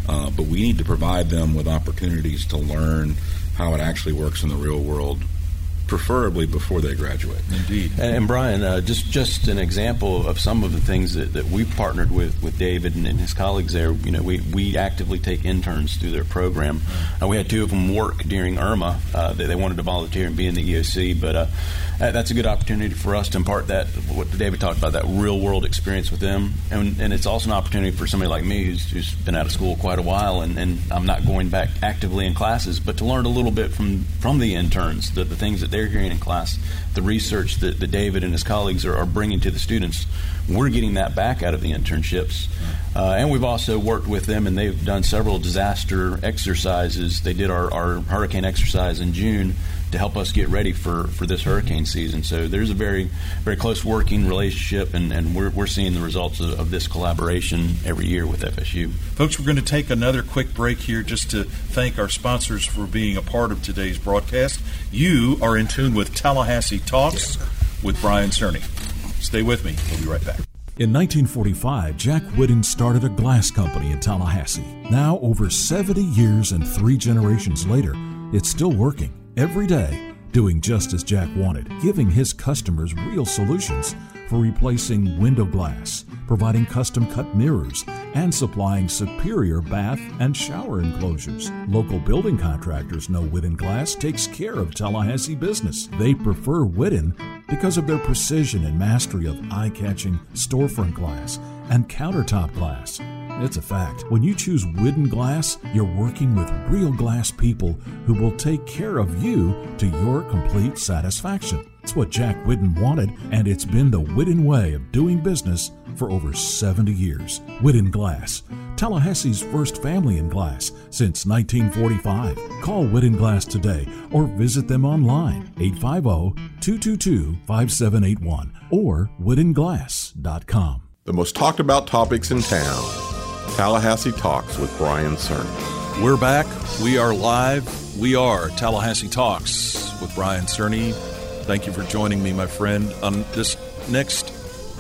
Uh, but we need to provide them with opportunities to learn how it actually works in the real world, preferably before they graduate. Indeed. And, and Brian, uh, just just an example of some of the things that, that we've partnered with, with David and, and his colleagues there. You know, we, we actively take interns through their program. Uh, we had two of them work during Irma. Uh, they, they wanted to volunteer and be in the E O C, but uh, that's a good opportunity for us to impart that, what David talked about, that real-world experience with them. And, and it's also an opportunity for somebody like me who's, who's been out of school quite a while, and, and I'm not going back actively in classes, but to learn a little bit from, from the interns, the, the things that they're hearing in class, the research that, that David and his colleagues are, are bringing to the students. We're getting that back out of the internships. Uh, and we've also worked with them, and they've done several disaster exercises. They did our, our hurricane exercise in June to help us get ready for, for this hurricane season. So there's a very very close working relationship, and, and we're, we're seeing the results of, of this collaboration every year with F S U. Folks, we're going to take another quick break here just to thank our sponsors for being a part of today's broadcast. You are in tune with Tallahassee Talks with Brian Cerny. Stay with me. We'll be right back. In nineteen forty-five, Jack Whitten started a glass company in Tallahassee. Now, over seventy years and three generations later, it's still working every day, doing just as Jack wanted, giving his customers real solutions for replacing window glass, providing custom-cut mirrors, and supplying superior bath and shower enclosures. Local building contractors know Whitten Glass takes care of Tallahassee business. They prefer Whitten because of their precision and mastery of eye-catching storefront glass and countertop glass. It's a fact. When you choose Whitten Glass, you're working with real glass people who will take care of you to your complete satisfaction. It's what Jack Whitten wanted, and it's been the Whitten way of doing business for over seventy years. Whitten Glass, Tallahassee's first family in glass since nineteen forty-five. Call Whitten Glass today or visit them online, eight five zero, two two two, five seven eight one or whitten glass dot com. The most talked about topics in town. Tallahassee Talks with Brian Cerny. We're back. We are live. We are Tallahassee Talks with Brian Cerny. Thank you for joining me, my friend, on this next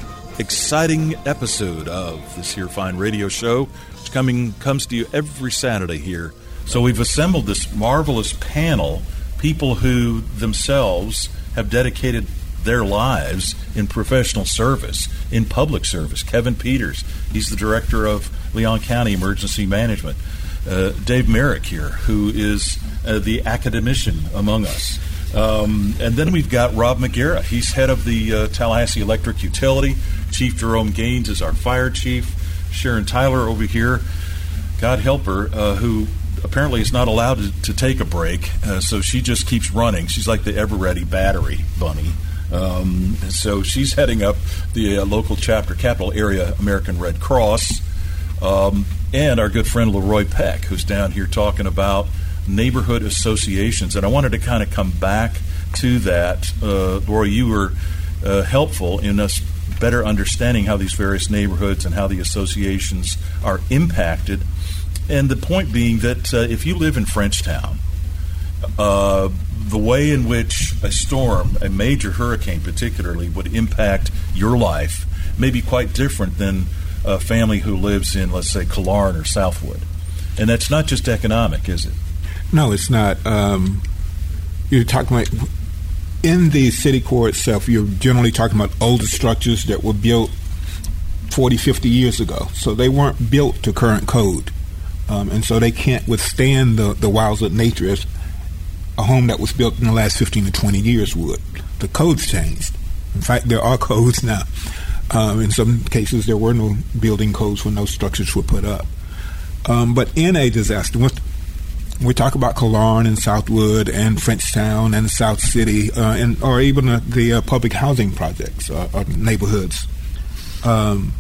exciting episode of this here fine radio show, which coming comes to you every Saturday here. So we've assembled this marvelous panel, people who themselves have dedicated their lives in professional service, in public service. Kevin Peters, he's the director of Leon County Emergency Management. Uh, Dave Merrick here, who is uh, the academician among us. Um, and then we've got Rob McGarrett. He's head of the uh, Tallahassee Electric Utility. Chief Jerome Gaines is our fire chief. Sharon Tyler over here, God help her, uh, who apparently is not allowed to, to take a break, uh, so she just keeps running. She's like the ever-ready battery bunny. Um, so she's heading up the uh, local chapter, Capital Area American Red Cross. Um, and our good friend Leroy Peck, who's down here talking about neighborhood associations. And I wanted to kind of come back to that. Uh, Leroy, you were uh, helpful in us better understanding how these various neighborhoods and how the associations are impacted. And the point being that uh, if you live in Frenchtown, uh, the way in which a storm, a major hurricane particularly, would impact your life may be quite different than a family who lives in, let's say, Killearn or Southwood. And that's not just economic, is it? No, it's not. Um, you're talking about, in the city core itself, you're generally talking about older structures that were built forty, fifty years ago. So they weren't built to current code. Um, and so they can't withstand the, the wiles of nature as a home that was built in the last fifteen to twenty years would. The codes changed. In fact, there are codes now. Um, in some cases, there were no building codes when those structures were put up. Um, but in a disaster, when we talk about Killearn and Southwood and Frenchtown and South City, uh, and or even uh, the uh, public housing projects uh, or neighborhoods, um,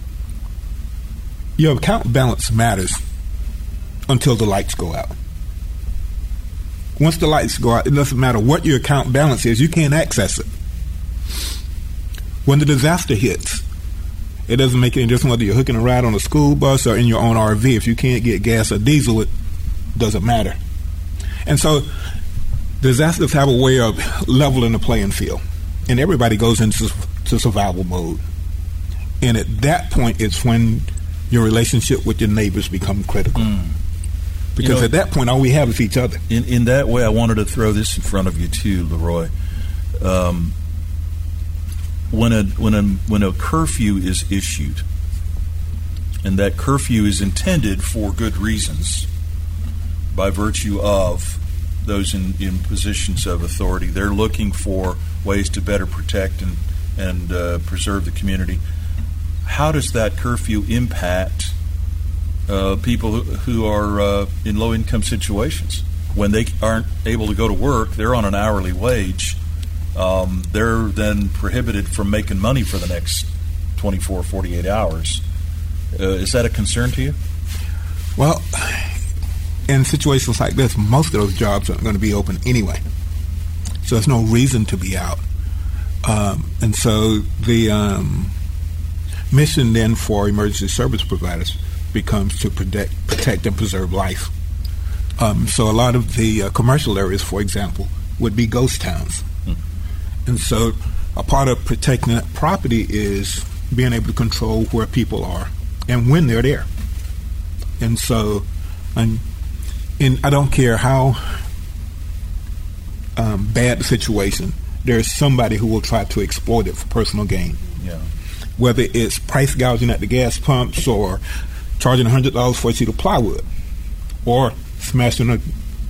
your account balance matters until the lights go out. Once the lights go out, it doesn't matter what your account balance is, you can't access it. When the disaster hits, it doesn't make any difference whether you're hooking a ride on a school bus or in your own R V. If you can't get gas or diesel, it doesn't matter. And so disasters have a way of leveling the playing field, and everybody goes into to survival mode. And at that point, it's when your relationship with your neighbors become critical. Mm. Because You know, at that point, all we have is each other. In in that way, I wanted to throw this in front of you too, Leroy. Um, when a when a when a curfew is issued, and that curfew is intended for good reasons, by virtue of those in, in positions of authority, they're looking for ways to better protect and and uh, preserve the community. How does that curfew impact uh, people who, who are uh, in low-income situations? When they aren't able to go to work, they're on an hourly wage. Um, they're then prohibited from making money for the next twenty-four, forty-eight hours. Uh, is that a concern to you? Well, in situations like this, most of those jobs aren't going to be open anyway. So there's no reason to be out. Um, and so the um, mission then for emergency service providers becomes to protect, protect and preserve life. Um, so a lot of the uh, commercial areas, for example, would be ghost towns. Hmm. And so a part of protecting that property is being able to control where people are and when they're there. And so and, and I don't care how um, bad the situation, there's somebody who will try to exploit it for personal gain. Yeah. Whether it's price gouging at the gas pumps or charging one hundred dollars for a sheet of plywood or smashing a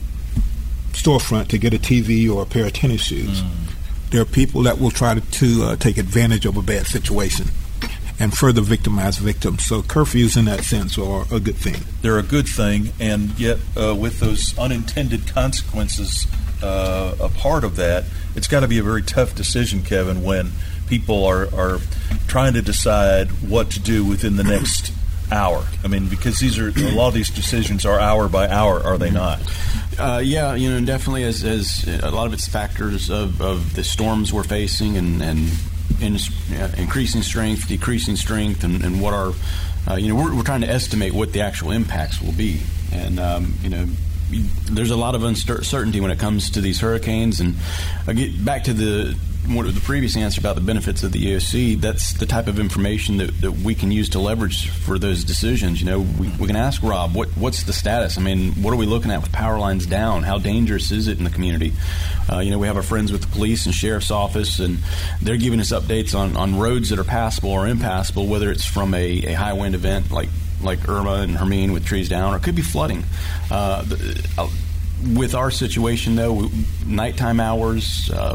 storefront to get a T V or a pair of tennis shoes. Mm. There are people that will try to, to uh, take advantage of a bad situation and further victimize victims. So curfews in that sense are a good thing. They're a good thing, and yet uh, with those unintended consequences uh, a part of that, it's got to be a very tough decision, Kevin, when people are, are trying to decide what to do within the next hour. I mean, because these are a lot of these decisions are hour by hour, are they not? Uh, yeah, you know, and definitely as, as a lot of it's factors of, of the storms we're facing and, and in, uh, increasing strength, decreasing strength, and, and what our, uh, you know, we're, we're trying to estimate what the actual impacts will be. And, um, you know, there's a lot of uncertainty when it comes to these hurricanes. And I get back to the what the previous answer about the benefits of the E O C. That's the type of information that, that we can use to leverage for those decisions. You know, we, we can ask Rob, what what's the status? I mean, what are we looking at with power lines down? How dangerous is it in the community? Uh, you know, we have our friends with the police and sheriff's office, and they're giving us updates on, on roads that are passable or impassable, whether it's from a, a high wind event like like Irma and Hermine with trees down, or it could be flooding. Uh, the, uh, with our situation, though, we, nighttime hours, uh,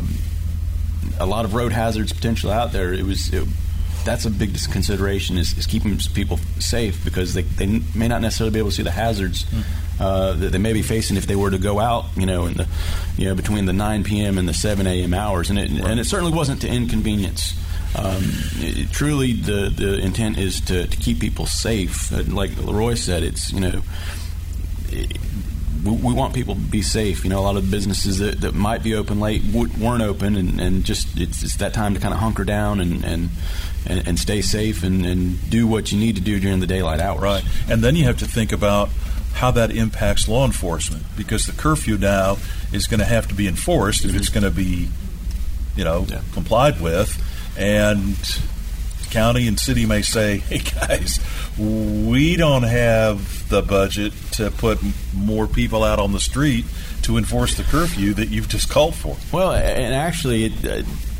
a lot of road hazards potentially out there. It was it, that's a big consideration is, is keeping people safe, because they, they may not necessarily be able to see the hazards mm. uh, that they may be facing if they were to go out, you know, in the you know between the nine p.m. and the seven a.m. hours, and it right. and it certainly wasn't to inconvenience. Um, it, truly, the the intent is to, to keep people safe. Uh, like Leroy said, it's you know. It, We, we want people to be safe. You know, a lot of businesses that, that might be open late w- weren't open, and, and just it's, it's that time to kind of hunker down and and, and, and stay safe and, and do what you need to do during the daylight hours. Right. And then you have to think about how that impacts law enforcement, because the curfew now is going to have to be enforced if it's going to be, you know, yeah. complied with. And county and city may say, hey, guys, we don't have the budget to put more people out on the street to enforce the curfew that you've just called for. Well, and actually, it, uh,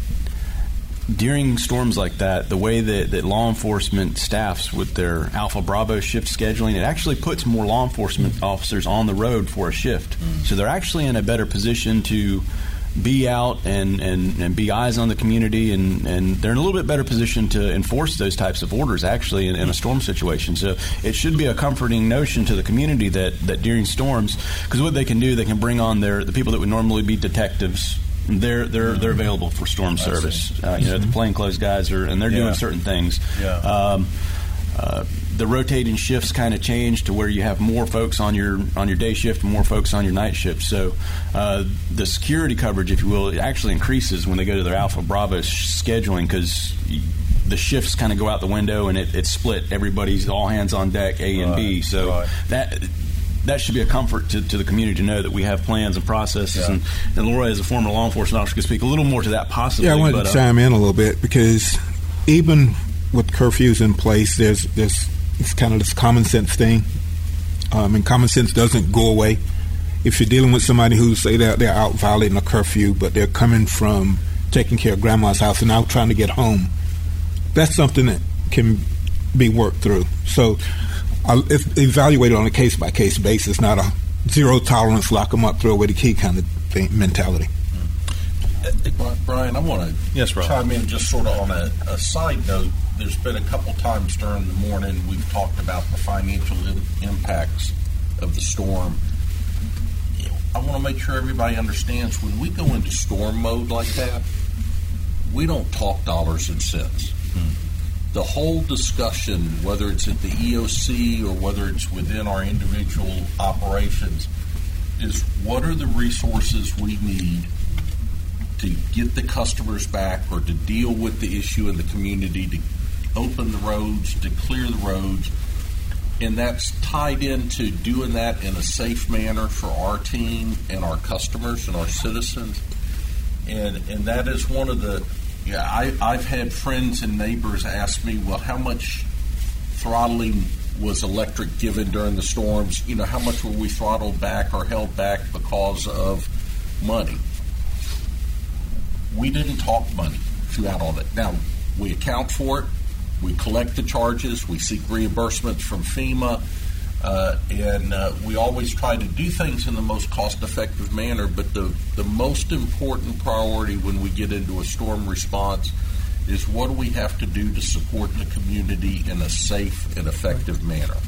during storms like that, the way that, that law enforcement staffs with their Alpha Bravo shift scheduling, it actually puts more law enforcement mm-hmm. officers on the road for a shift. Mm-hmm. So they're actually in a better position to be out and, and, and be eyes on the community, and, and they're in a little bit better position to enforce those types of orders actually in, in a storm situation. So it should be a comforting notion to the community that, that during storms, because what they can do, they can bring on their the people that would normally be detectives. They're they're they're available for storm service. Uh, you know, the plainclothes guys are, and they're yeah. doing certain things. Yeah. Um, uh, the rotating shifts kind of change to where you have more folks on your on your day shift and more folks on your night shift. So uh, the security coverage, if you will, it actually increases when they go to their Alpha Bravo scheduling, because the shifts kind of go out the window and it, it's split. Everybody's all hands on deck, A and right. B. So right. that that should be a comfort to, to the community to know that we have plans and processes. Yeah. And, and Leroy, as a former law enforcement officer, could speak a little more to that possibly. Yeah, I wanted but, to uh, chime in a little bit, because even with curfews in place, there's there's it's kind of this common sense thing. Um, and common sense doesn't go away. If you're dealing with somebody who say that they're out violating a curfew, but they're coming from taking care of grandma's house and now trying to get home, that's something that can be worked through. So uh, it's evaluated on a case-by-case basis, not a zero tolerance, lock them up, throw away the key kind of thing, mentality. Brian, I want to yes, chime in just sort of on a, a side note. There's been a couple times during the morning we've talked about the financial im- impacts of the storm. I want to make sure everybody understands when we go into storm mode like that, we don't talk dollars and cents. Hmm. The whole discussion, whether it's at the E O C or whether it's within our individual operations, is what are the resources we need to get the customers back or to deal with the issue in the community, to open the roads, to clear the roads. And that's tied into doing that in a safe manner for our team and our customers and our citizens. And and that is one of the, yeah, I, I've had friends and neighbors ask me, well, how much throttling was electric given during the storms? You know, how much were we throttled back or held back because of money? We didn't talk money throughout all that. Now, we account for it. We collect the charges. We seek reimbursements from FEMA. Uh, and uh, we always try to do things in the most cost-effective manner. But the, the most important priority when we get into a storm response is what do we have to do to support the community in a safe and effective manner.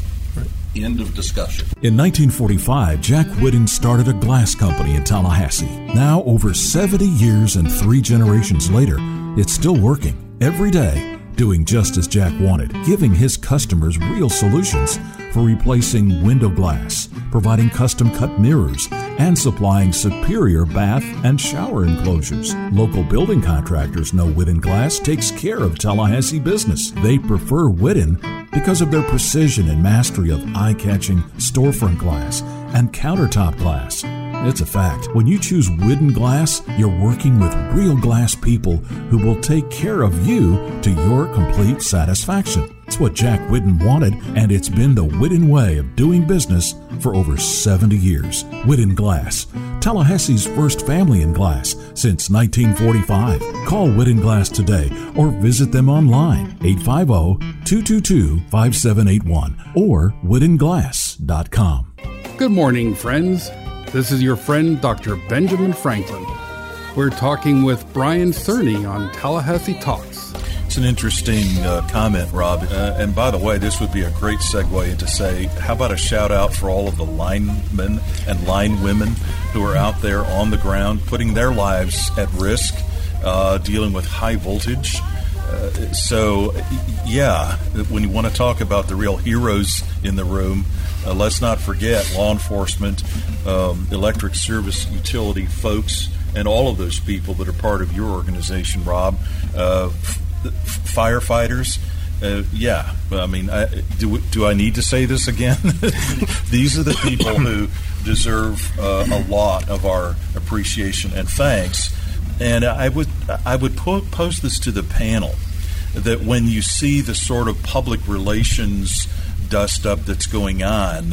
End of discussion. In nineteen forty-five, Jack Whitten started a glass company in Tallahassee. Now, over seventy years and three generations later, it's still working every day, doing just as Jack wanted, giving his customers real solutions for replacing window glass, providing custom-cut mirrors, and supplying superior bath and shower enclosures. Local building contractors know Whitten Glass takes care of Tallahassee business. They prefer Whitten because of their precision and mastery of eye-catching storefront glass and countertop glass. It's a fact. When you choose Whitten Glass, you're working with real glass people who will take care of you to your complete satisfaction. It's what Jack Whitten wanted, and it's been the Whitten way of doing business for over seventy years. Whitten Glass, Tallahassee's first family in glass since nineteen forty-five. Call Whitten Glass today or visit them online, eight five zero, two two two, five seven eight one or whitten glass dot com. Good morning, friends. This is your friend, Doctor Benjamin Franklin. We're talking with Brian Cerny on Tallahassee Talks. It's an interesting uh, comment, Rob. Uh, and by the way, this would be a great segue to say, how about a shout out for all of the linemen and line women who are out there on the ground, putting their lives at risk, uh, dealing with high voltage. Uh, so, yeah, when you want to talk about the real heroes in the room, uh, let's not forget law enforcement, um, electric service utility folks, and all of those people that are part of your organization, Rob. Uh, f- firefighters, uh, yeah. I mean, I, do do I need to say this again? These are the people who deserve uh, a lot of our appreciation and thanks. And I would I would po- post this to the panel, that when you see the sort of public relations dust up that's going on,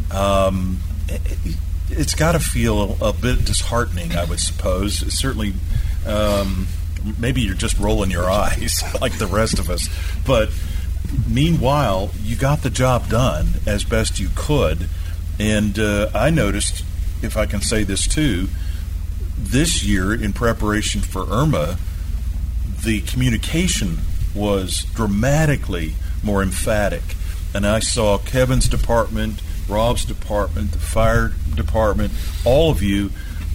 um, it, it's got to feel a bit disheartening, I would suppose. It's certainly, um, maybe you're just rolling your eyes like the rest of us. But meanwhile, you got the job done as best you could. And uh, I noticed, if I can say this too, this year in preparation for Irma, the communication was dramatically more emphatic. And I saw Kevin's department, Rob's department, the fire department, all of you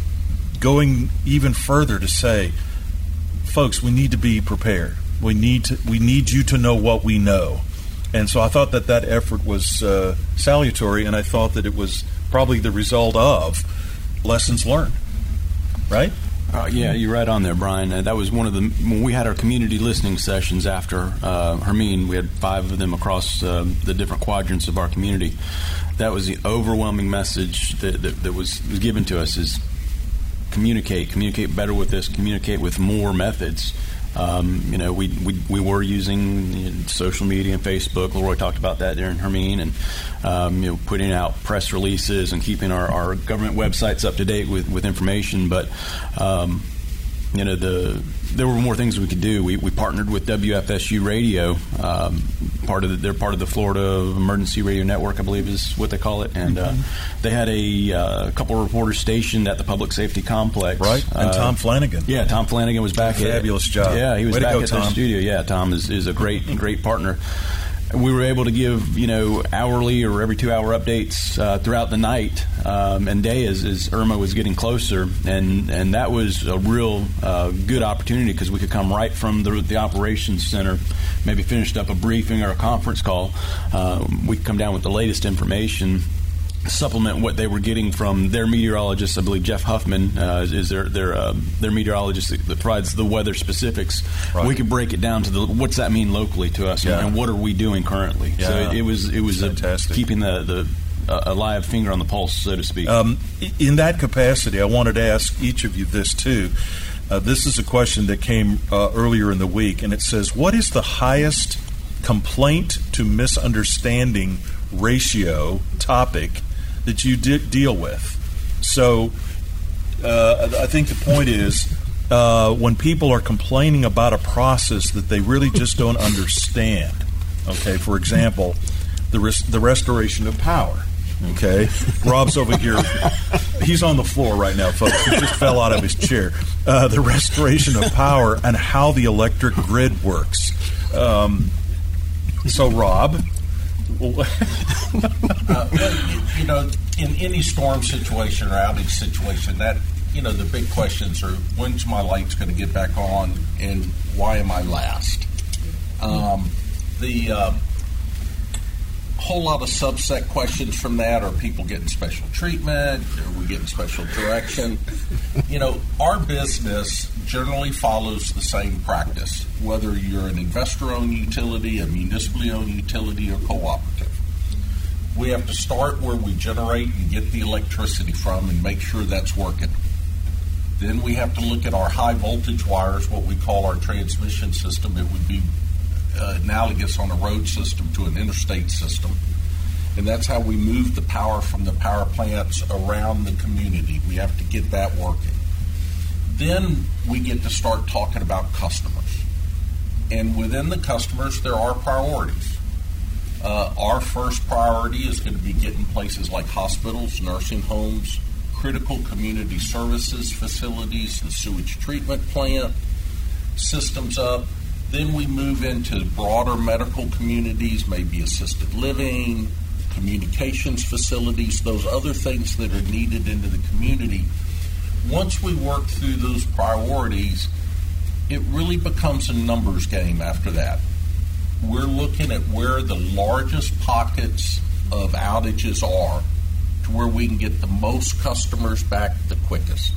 going even further to say, folks, we need to be prepared. We need to. We need you to know what we know. And so I thought that that effort was uh, salutary, and I thought that it was probably the result of lessons learned. Right? Uh, yeah, you're right on there, Brian. Uh, that was one of the, when we had our community listening sessions after uh, Hermine, we had five of them across uh, the different quadrants of our community. That was the overwhelming message that, that, that was, was given to us is communicate, communicate better with this, communicate with more methods. Um, you know, we, we we were using you know, social media and Facebook. Leroy talked about that during Hermine, and um, you know, putting out press releases and keeping our, our government websites up to date with, with information. But um, you know, the there were more things we could do. We, we partnered with W F S U Radio. Um, part of the, they're part of the Florida Emergency Radio Network, I believe is what they call it. And uh, they had a uh, couple of reporters stationed at the Public Safety Complex. Right, and uh, Tom Flanagan. Yeah, Tom Flanagan was back. Fabulous at, job. Yeah, he was Way to back go, at Tom. the studio. Yeah, Tom is, is a great great partner. We were able to give, you know, hourly or every two-hour updates uh, throughout the night um, and day as, as Irma was getting closer, and, and that was a real uh, good opportunity because we could come right from the, the operations center, maybe finished up a briefing or a conference call. Uh, we could come down with the latest information, supplement what they were getting from their meteorologist. I believe Jeff Huffman uh, is, is their their uh, their meteorologist that, that provides the weather specifics. Right. We could break it down to the what's that mean locally to us, Yeah. and, and what are we doing currently. Yeah. So it, it was it was a, Fantastic. keeping the the uh, a live finger on the pulse, so to speak. Um, i- in that capacity, I wanted to ask each of you this too. Uh, this is a question that came uh, earlier in the week, and it says, "What is the highest complaint to misunderstanding ratio topic that you de- deal with?" So, uh, I think the point is, uh, when people are complaining about a process that they really just don't understand. Okay, for example, the res- the restoration of power. Okay, Rob's over here. He's on the floor right now, folks. He just fell out of his chair. Uh, the restoration of power and how the electric grid works. Um, so, Rob. uh, well, you, you know, in any storm situation or outage situation, that you know, the big questions are: when's my lights going to get back on, and why am I last? Um, the uh, whole lot of subset questions from that are people getting special treatment? Are we getting special direction? You know, our business generally follows the same practice, whether you're an investor-owned utility, a municipally owned utility, or cooperative. We have to start where we generate and get the electricity from and make sure that's working. Then we have to look at our high voltage wires, what we call our transmission system. It would be uh, analogous on a road system to an interstate system. And that's how we move the power from the power plants around the community. We have to get that working. Then we get to start talking about customers. And within the customers, there are priorities. Uh, our first priority is going to be getting places like hospitals, nursing homes, critical community services facilities, the sewage treatment plant, systems up. Then we move into broader medical communities, maybe assisted living, communications facilities, those other things that are needed into the community. Once we work through those priorities, it really becomes a numbers game after that. We're looking at where the largest pockets of outages are to where we can get the most customers back the quickest.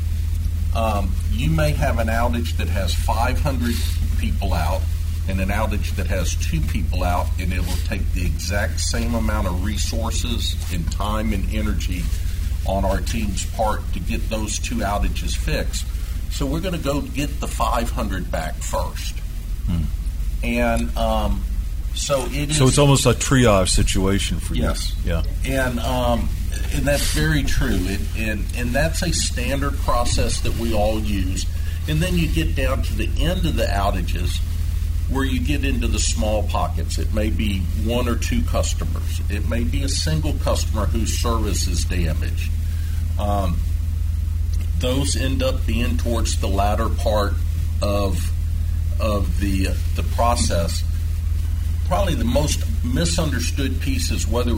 Um, you may have an outage that has five hundred people out and an outage that has two people out, and it will take the exact same amount of resources and time and energy on our team's part to get those two outages fixed. So we're going to go get the five hundred back first. Hmm. And um, so it is. So it's almost a triage situation for you. Yes. Yeah. And um, and that's very true. It, and and that's a standard process that we all use. And then you get down to the end of the outages, where you get into the small pockets. It may be one or two customers. It may be a single customer whose service is damaged. Um, those end up being towards the latter part of of the the process. Probably the most misunderstood piece is whether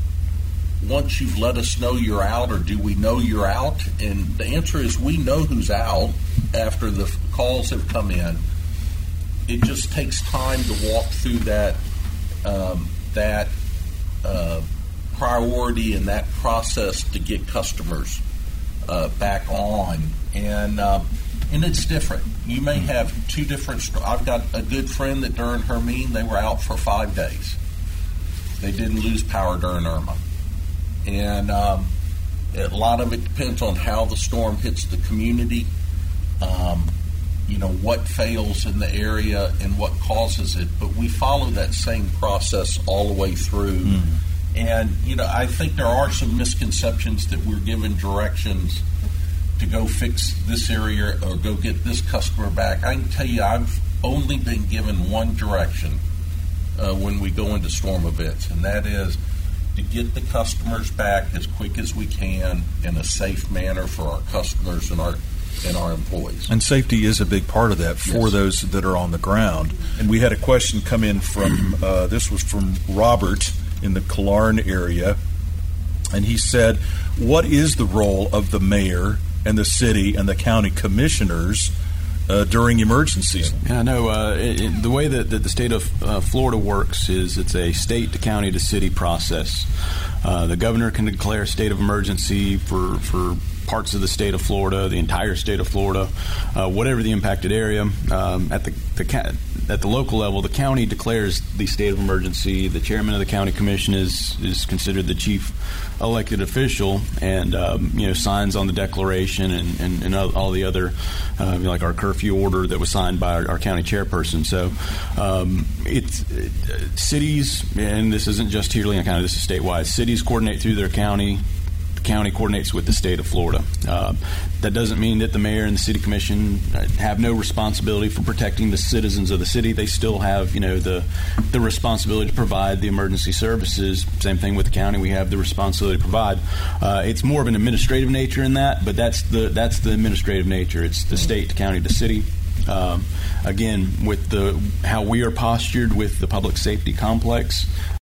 once you've let us know you're out, or do we know you're out? And the answer is we know who's out after the calls have come in. It just takes time to walk through that um, that uh, priority and that process to get customers uh, back on, and uh, and it's different. You may have two different. St- I've got a good friend that during Hermine they were out for five days. They didn't lose power during Irma, and um, a lot of it depends on how the storm hits the community. Um, you know, what fails in the area and what causes it. But we follow that same process all the way through. Mm. And, you know, I think there are some misconceptions that we're given directions to go fix this area or go get this customer back. I can tell you I've only been given one direction uh, when we go into storm events, and that is to get the customers back as quick as we can in a safe manner for our customers and our and our employees. And safety is a big part of that for yes. those that are on the ground. And we had a question come in from, uh, this was from Robert in the Killearn area, and he said, what is the role of the mayor and the city and the county commissioners uh, during emergencies? Yeah, no, uh, it, it, the way that, that the state of uh, Florida works is it's a state to county to city process. Uh, the governor can declare a state of emergency for, for parts of the state of Florida, the entire state of Florida, uh, whatever the impacted area. Um, at the, the at the local level, the county declares the state of emergency. The chairman of the county commission is is considered the chief elected official, and um, you know signs on the declaration and, and, and all the other uh, like our curfew order that was signed by our, our county chairperson. So um, it's it, uh, cities, and this isn't just here in Leon County. This is statewide. Cities coordinate through their county. The county coordinates with the state of Florida. Uh, that doesn't mean that the mayor and the city commission have no responsibility for protecting the citizens of the city. They still have, you know, the the responsibility to provide the emergency services. Same thing with the county. We have the responsibility to provide. Uh, it's more of an administrative nature in that, but that's the that's the administrative nature. It's the state to county to city. Um, again, with the how we are postured with the public safety complex.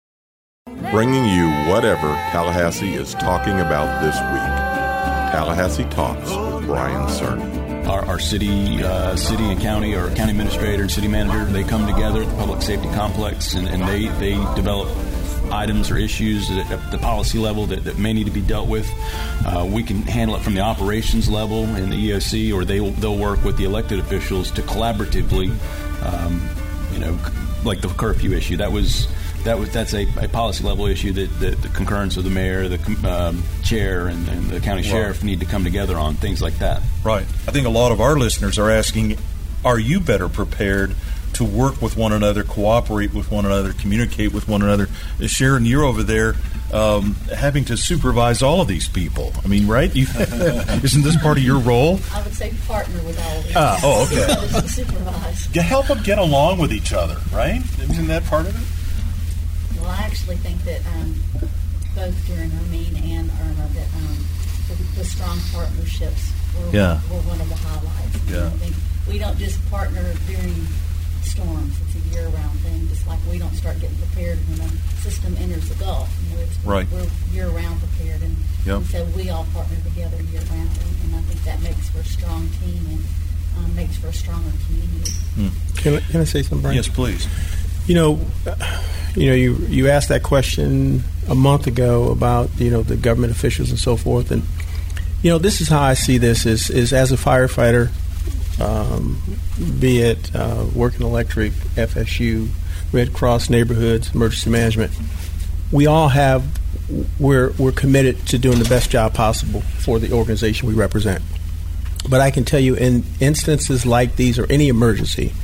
Bringing you whatever Tallahassee is talking about this week. Tallahassee Talks with Brian Cerny. Our, our city, uh, city and county, or county administrator and city manager, they come together at the public safety complex, and, and they, they develop items or issues at, at the policy level that, that may need to be dealt with. Uh, we can handle it from the operations level in the E O C, or they will, they'll work with the elected officials to collaboratively, um, you know, like the curfew issue. That was that was that's a, a policy level issue that, that the concurrence of the mayor, the um, chair, and, and the county sheriff right. need to come together on things like that. Right. I think a lot of our listeners are asking, are you better prepared to work with one another, cooperate with one another, communicate with one another? Sharon, you're over there um, having to supervise all of these people. I mean, right? You, isn't this part of your role? I would say partner with all of these. Ah, oh, okay. Supervise. You help them get along with each other, right? Isn't that part of it? Well, I actually think that um, both during Hermine and Irma, that um, the, the strong partnerships were, yeah. were one of the highlights. Yeah. I think we don't just partner during storms. It's a year-round thing, just like we don't start getting prepared when a system enters the Gulf. You know, it's, right. We're year-round prepared, and, yep. and so we all partner together year-round, and, and I think that makes for a strong team and um, makes for a stronger community. Hmm. Can, I, can I say something, Brian? Yes, please. You know, uh, you know, you you asked that question a month ago about, you know, the government officials and so forth, and you know, this is how I see this: is is as a firefighter, um, be it uh, working electric, F S U, Red Cross neighborhoods, emergency management. We all have we're we're committed to doing the best job possible for the organization we represent. But I can tell you, in instances like these or any emergency,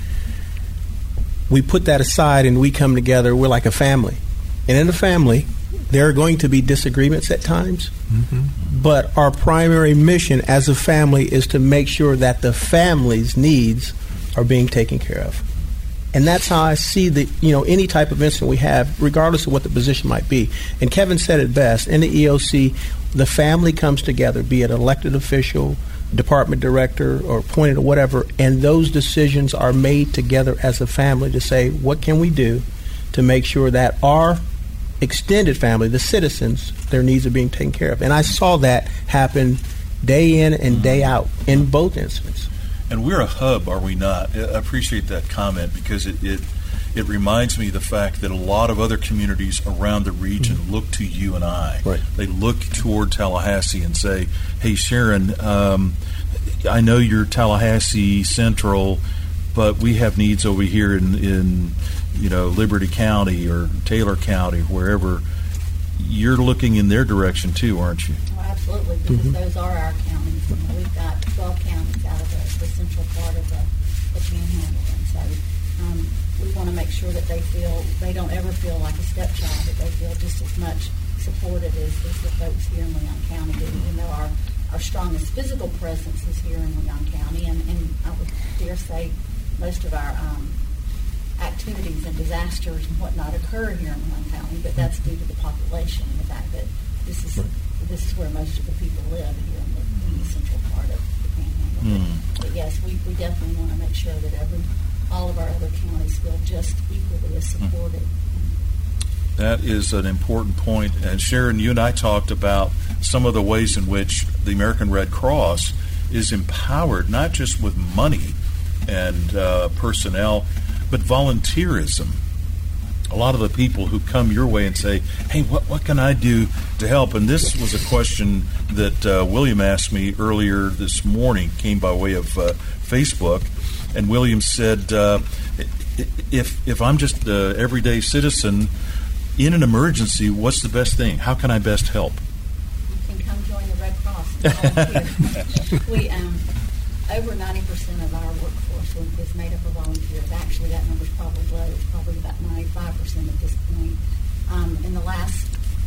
we put that aside and we come together. We're like a family. And in a family, there are going to be disagreements at times. Mm-hmm. But our primary mission as a family is to make sure that the family's needs are being taken care of. And that's how I see the, you know, any type of incident we have, regardless of what the position might be. And Kevin said it best. In the E O C, the family comes together, be it elected official, department director, or appointed or whatever, and those decisions are made together as a family to say, what can we do to make sure that our extended family, the citizens, their needs are being taken care of. And I saw that happen day in and day out in both incidents. And we're a hub, are we not? I appreciate that comment because it, it it reminds me of the fact that a lot of other communities around the region mm-hmm. look to you and I. Right. They look toward Tallahassee and say, hey, Sharon, um, I know you're Tallahassee Central, but we have needs over here in, in you know, Liberty County or Taylor County, wherever. You're looking in their direction too, aren't you? Well, Absolutely, because Mhm. those are our counties. You know, we've got twelve counties out of the, the central part of the, the Panhandle, and so um, we want to make sure that they feel they don't ever feel like a stepchild, that they feel just as much supported as, as the folks here in Leon County do. Even though our our strongest physical presence is here in Leon County, and, and I would dare say most of our um, activities and disasters and whatnot occur here in Leon County, but that's due to the population and the fact that this is this is where most of the people live here in the, in the central part of the Panhandle. Mm. But, but yes, we, we definitely want to make sure that every all of our other counties feel just equally as supported. That is an important point. And Sharon, you and I talked about some of the ways in which the American Red Cross is empowered, not just with money and uh, personnel, but volunteerism. A lot of the people who come your way and say, hey, what, what can I do to help? And this was a question that uh, William asked me earlier this morning, came by way of uh, Facebook. And William said, uh, if, if I'm just an everyday citizen in an emergency, what's the best thing? How can I best help? You can come join the Red Cross and volunteer. we, um, over ninety percent of our workforce is made up of volunteers. Actually, that number's probably low. It's probably about ninety-five percent at this point. Um, in the last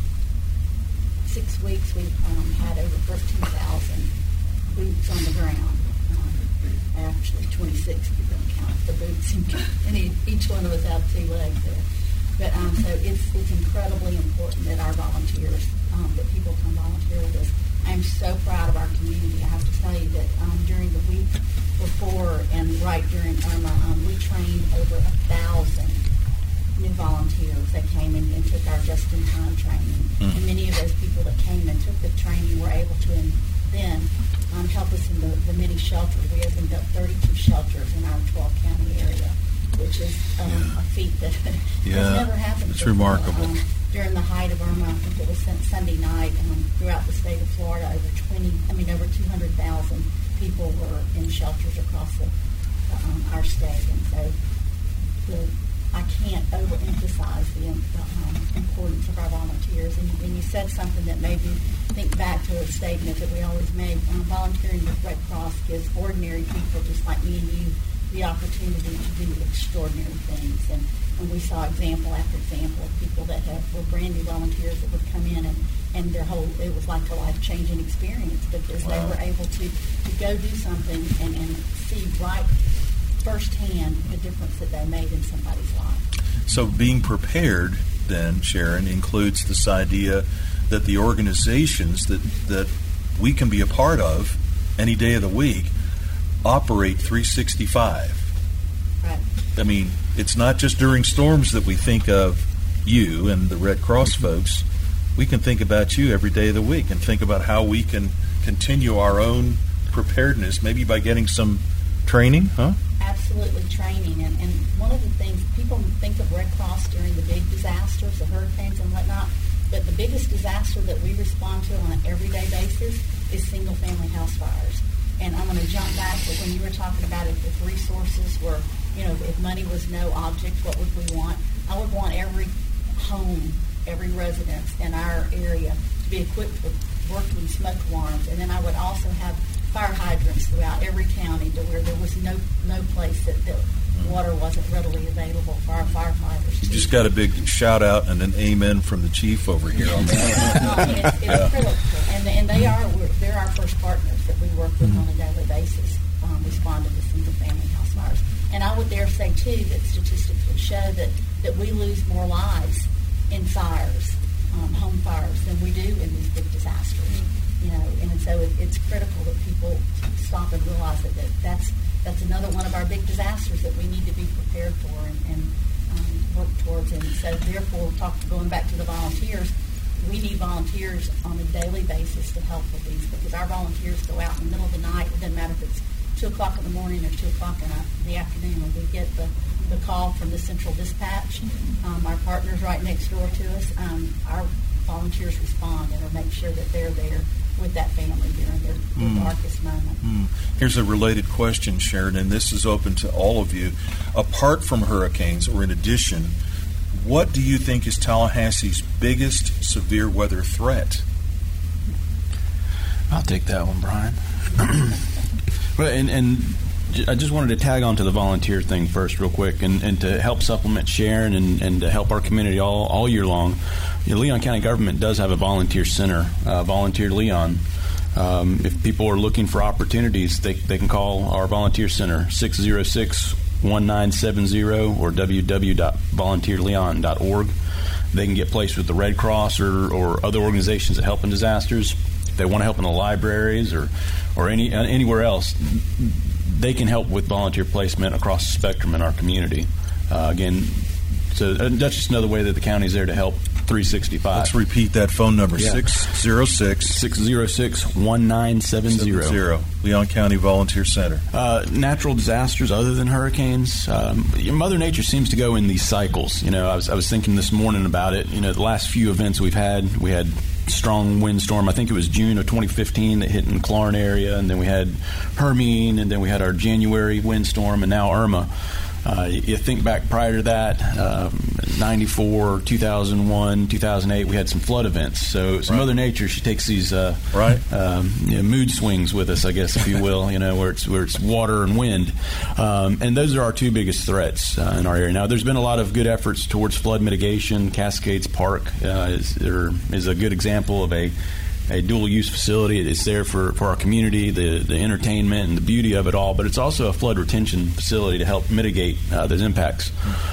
six weeks, we've um, had over thirteen thousand boots on the ground. Um, actually, twenty-six if you're going to count the boots. And each one of us have two legs there. But um, so it's it's incredibly important that our volunteers, um, that people come volunteer with us. I'm so proud of our community. I have to tell you that um, during the week before and right during Irma, um, we trained over a thousand new volunteers that came in and took our just-in-time training. Mm. And many of those people that came and took the training were able to in, then um, help us in the, the many shelters. We opened up thirty-two shelters in our twelve-county area, which is um, yeah. a feat that yeah. has never happened. It's before. remarkable. Um, during the height of Irma, I think it was Sunday night, um, throughout the state of Florida, over twenty, I mean, over two hundred thousand people were in shelters across the, um, our state, and so the, I can't overemphasize the, the um, importance of our volunteers. And, and you said something that made me think back to a statement that we always make. Um, volunteering with Red Cross gives ordinary people just like me and you the opportunity to do extraordinary things. And, and we saw example after example of people that have, were brand new volunteers that would come in and, and their whole, it was like a life-changing experience because wow. they were able to, to go do something and, and see right firsthand the difference that they made in somebody's life. So being prepared, then, Sharon, includes this idea that the organizations that, that we can be a part of any day of the week operate three sixty-five. Right. I mean, it's not just during storms that we think of you and the Red Cross folks. We can think about you every day of the week and think about how we can continue our own preparedness, maybe by getting some training, huh? Absolutely, training. And, and one of the things, people think of Red Cross during the big disasters, the hurricanes and whatnot, but the biggest disaster that we respond to on an everyday basis is single-family house fires. And I'm going to jump back, but when you were talking about if, if resources were, you know, if money was no object, what would we want? I would want every home, every residence in our area to be equipped with working smoke alarms. And then I would also have fire hydrants throughout every county to where there was no no place that, that water wasn't readily available for our firefighters. You just got a big shout out and an amen from the chief over here on that. I mean, it's, it's yeah. critical, and, and they are they're our first partners that we work with mm-hmm. on a daily basis, um, responding to single family house fires. And I would dare say too that statistics would show that, that we lose more lives in fires, um, home fires, than we do in these big disasters. Mm-hmm. You know, and so it, it's critical that people stop and realize that, that that's that's another one of our big disasters that we need to be prepared for and, and um, work towards. And so, therefore, talk, going back to the volunteers, we need volunteers on a daily basis to help with these because our volunteers go out in the middle of the night. It doesn't matter if it's two o'clock in the morning or two o'clock in the afternoon when we get the, the call from the central dispatch. Um, our partners right next door to us, um, our volunteers respond and make sure that they're there with that family during their, their mm. darkest moment. Mm. Here's a related question, Sharon, and this is open to all of you. Apart from hurricanes, or in addition, what do you think is Tallahassee's biggest severe weather threat? I'll take that one, Brian. Well, and, and I just wanted to tag on to the volunteer thing first real quick, and, and to help supplement Sharon and, and to help our community all, all year long. You know, Leon County government does have a volunteer center, uh, Volunteer Leon. Um, if people are looking for opportunities, they, they can call our volunteer center, six oh six, one nine seven zero or w w w dot volunteer leon dot org. They can get placed with the Red Cross or, or other organizations that help in disasters. If they want to help in the libraries or, or any anywhere else, they can help with volunteer placement across the spectrum in our community. Uh, again, so that's just another way that the county's there to help three sixty-five. Let's repeat that phone number, yeah. six oh six, six oh six, one nine seven zero. Leon County Volunteer Center. Uh, natural disasters other than hurricanes, um, Mother Nature seems to go in these cycles. You know, I was, I was thinking this morning about it. You know, the last few events we've had, we had strong windstorm. I think it was June of twenty fifteen that hit in the Clarn area, and then we had Hermine, and then we had our January windstorm, and now Irma. Uh, you think back prior to that, um, ninety-four, two thousand one, two thousand eight, we had some flood events. So, so right. Mother Nature, she takes these uh, right. um, you know, mood swings with us, I guess, if you will, you know, where it's where it's water and wind. Um, and those are our two biggest threats uh, in our area. Now, there's been a lot of good efforts towards flood mitigation. Cascades Park uh, is, there is a good example of a a dual-use facility. It's there for, for our community, the, the entertainment and the beauty of it all, but it's also a flood retention facility to help mitigate uh, those impacts.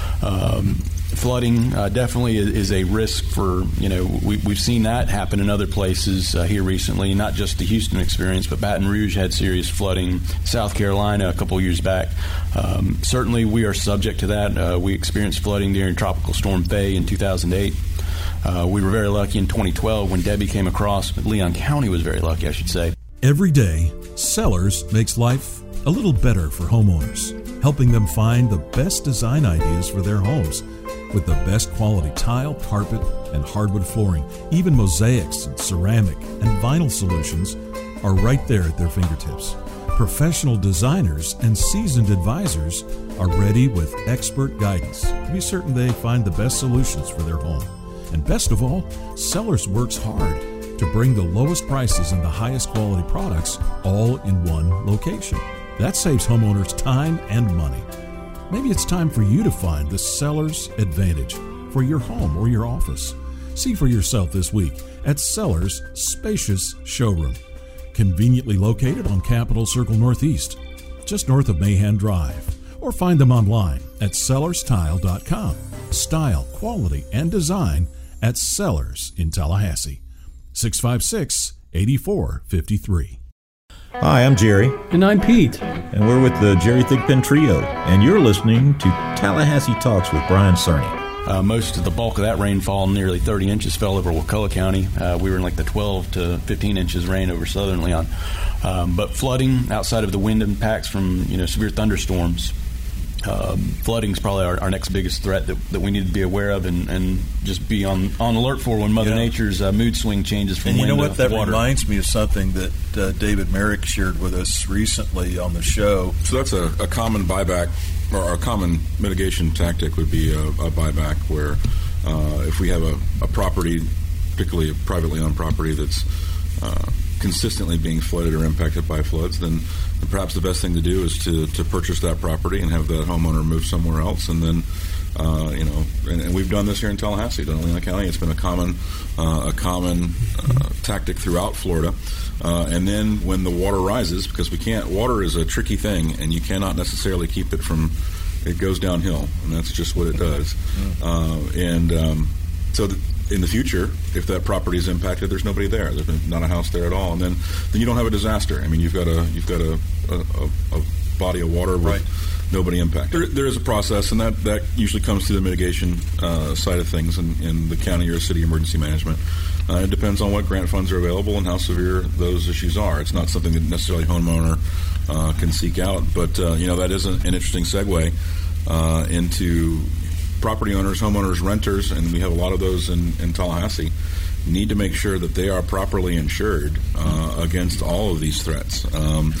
Um, flooding uh, definitely is, is a risk for, you know, we, we've seen that happen in other places uh, here recently, not just the Houston experience, but Baton Rouge had serious flooding, South Carolina a couple years back. Um, certainly we are subject to that. Uh, we experienced flooding during Tropical Storm Faye in two thousand eight. Uh, we were very lucky in twenty twelve when Debbie came across. Leon County was very lucky, I should say. Every day, Sellers makes life a little better for homeowners, helping them find the best design ideas for their homes with the best quality tile, carpet, and hardwood flooring. Even mosaics and ceramic and vinyl solutions are right there at their fingertips. Professional designers and seasoned advisors are ready with expert guidance to be certain they find the best solutions for their home. And best of all, Sellers works hard to bring the lowest prices and the highest quality products all in one location. That saves homeowners time and money. Maybe it's time for you to find the Sellers Advantage for your home or your office. See for yourself this week at Sellers' spacious showroom, conveniently located on Capitol Circle Northeast, just north of Mahan Drive. Or find them online at sellers tile dot com. Style, quality, and design at Sellers in Tallahassee. six five six, eight four five three. Hi, I'm Jerry. And I'm Pete. And we're with the Jerry Thigpen Trio. And you're listening to Tallahassee Talks with Brian Cerny. Uh, most of the bulk of that rainfall, nearly thirty inches, fell over Wakulla County. Uh, we were in like the twelve to fifteen inches rain over southern Leon. Um, but flooding outside of the wind impacts from, you know, severe thunderstorms, Um, flooding is probably our, our next biggest threat that, that we need to be aware of and, and just be on, on alert for when Mother yeah. Nature's uh, mood swing changes from and wind you know to what? That water. reminds me of something that uh, David Merrick shared with us recently on the show. So that's a, a common buyback, or a common mitigation tactic would be a, a buyback where uh, if we have a, a property, particularly a privately owned property that's uh, consistently being flooded or impacted by floods, then perhaps the best thing to do is to, to purchase that property and have that homeowner move somewhere else. And then, uh, you know, and, and we've done this here in Tallahassee, in Leon County. It's been a common uh, a common uh, tactic throughout Florida. Uh, and then when the water rises, because we can't, water is a tricky thing, and you cannot necessarily keep it from, it goes downhill, and that's just what it does. Uh, and um, so the, in the future, if that property is impacted, there's nobody there. There's not a house there at all, and then, then you don't have a disaster. I mean, you've got a you've got a, a, a body of water with right. nobody impacted. There, there is a process, and that, that usually comes through the mitigation uh, side of things in, in the county or city emergency management. Uh, it depends on what grant funds are available and how severe those issues are. It's not something that necessarily homeowner uh, can seek out, but uh, you know that is an, an interesting segue uh, into property owners, homeowners, renters, and we have a lot of those in, in Tallahassee, need to make sure that they are properly insured uh, against all of these threats. Um,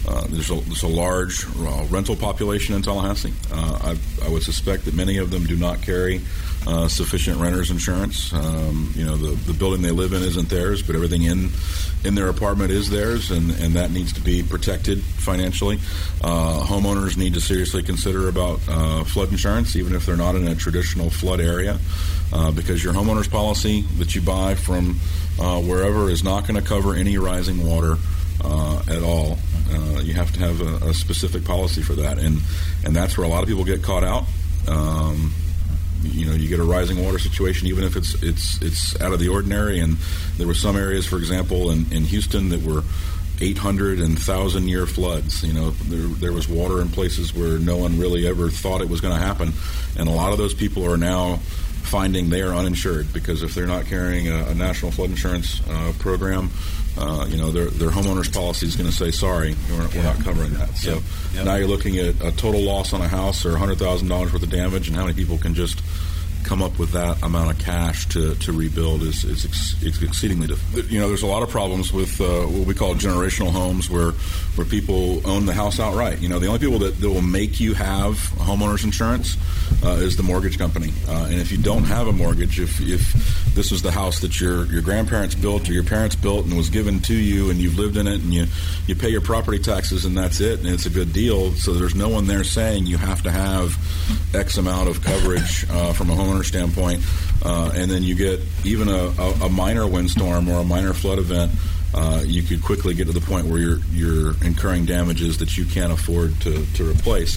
Uh, there's, a, there's a large uh, rental population in Tallahassee. Uh, I, I would suspect that many of them do not carry uh, sufficient renter's insurance. Um, you know, the, the building they live in isn't theirs, but everything in in their apartment is theirs, and, and that needs to be protected financially. Uh, homeowners need to seriously consider about uh, flood insurance, even if they're not in a traditional flood area, uh, because your homeowner's policy that you buy from uh, wherever is not going to cover any rising water uh, at all. Uh, you have to have a, a specific policy for that, and and that's where a lot of people get caught out. Um, you know, you get a rising water situation, even if it's it's it's out of the ordinary. And there were some areas, for example, in, in Houston that were eight hundred and thousand year floods. You know, there, there was water in places where no one really ever thought it was going to happen, and a lot of those people are now finding they are uninsured because if they're not carrying a, a national flood insurance uh, program. Uh, you know, their their homeowner's policy is going to say, sorry, we're, we're not covering that. So Yep. Yep. now you're looking at a total loss on a house or one hundred thousand dollars worth of damage, and how many people can just come up with that amount of cash to, to rebuild is, is ex- it's exceedingly difficult. You know, there's a lot of problems with uh, what we call generational homes where where people own the house outright. You know, the only people that, that will make you have homeowner's insurance uh, is the mortgage company. Uh, and if you don't have a mortgage, if if this is the house that your your grandparents built or your parents built and was given to you and you've lived in it and you, you pay your property taxes and that's it and it's a good deal, so there's no one there saying you have to have X amount of coverage uh, from a homeowner standpoint, uh, and then you get even a, a, a minor windstorm or a minor flood event, uh, you could quickly get to the point where you're you're incurring damages that you can't afford to, to replace,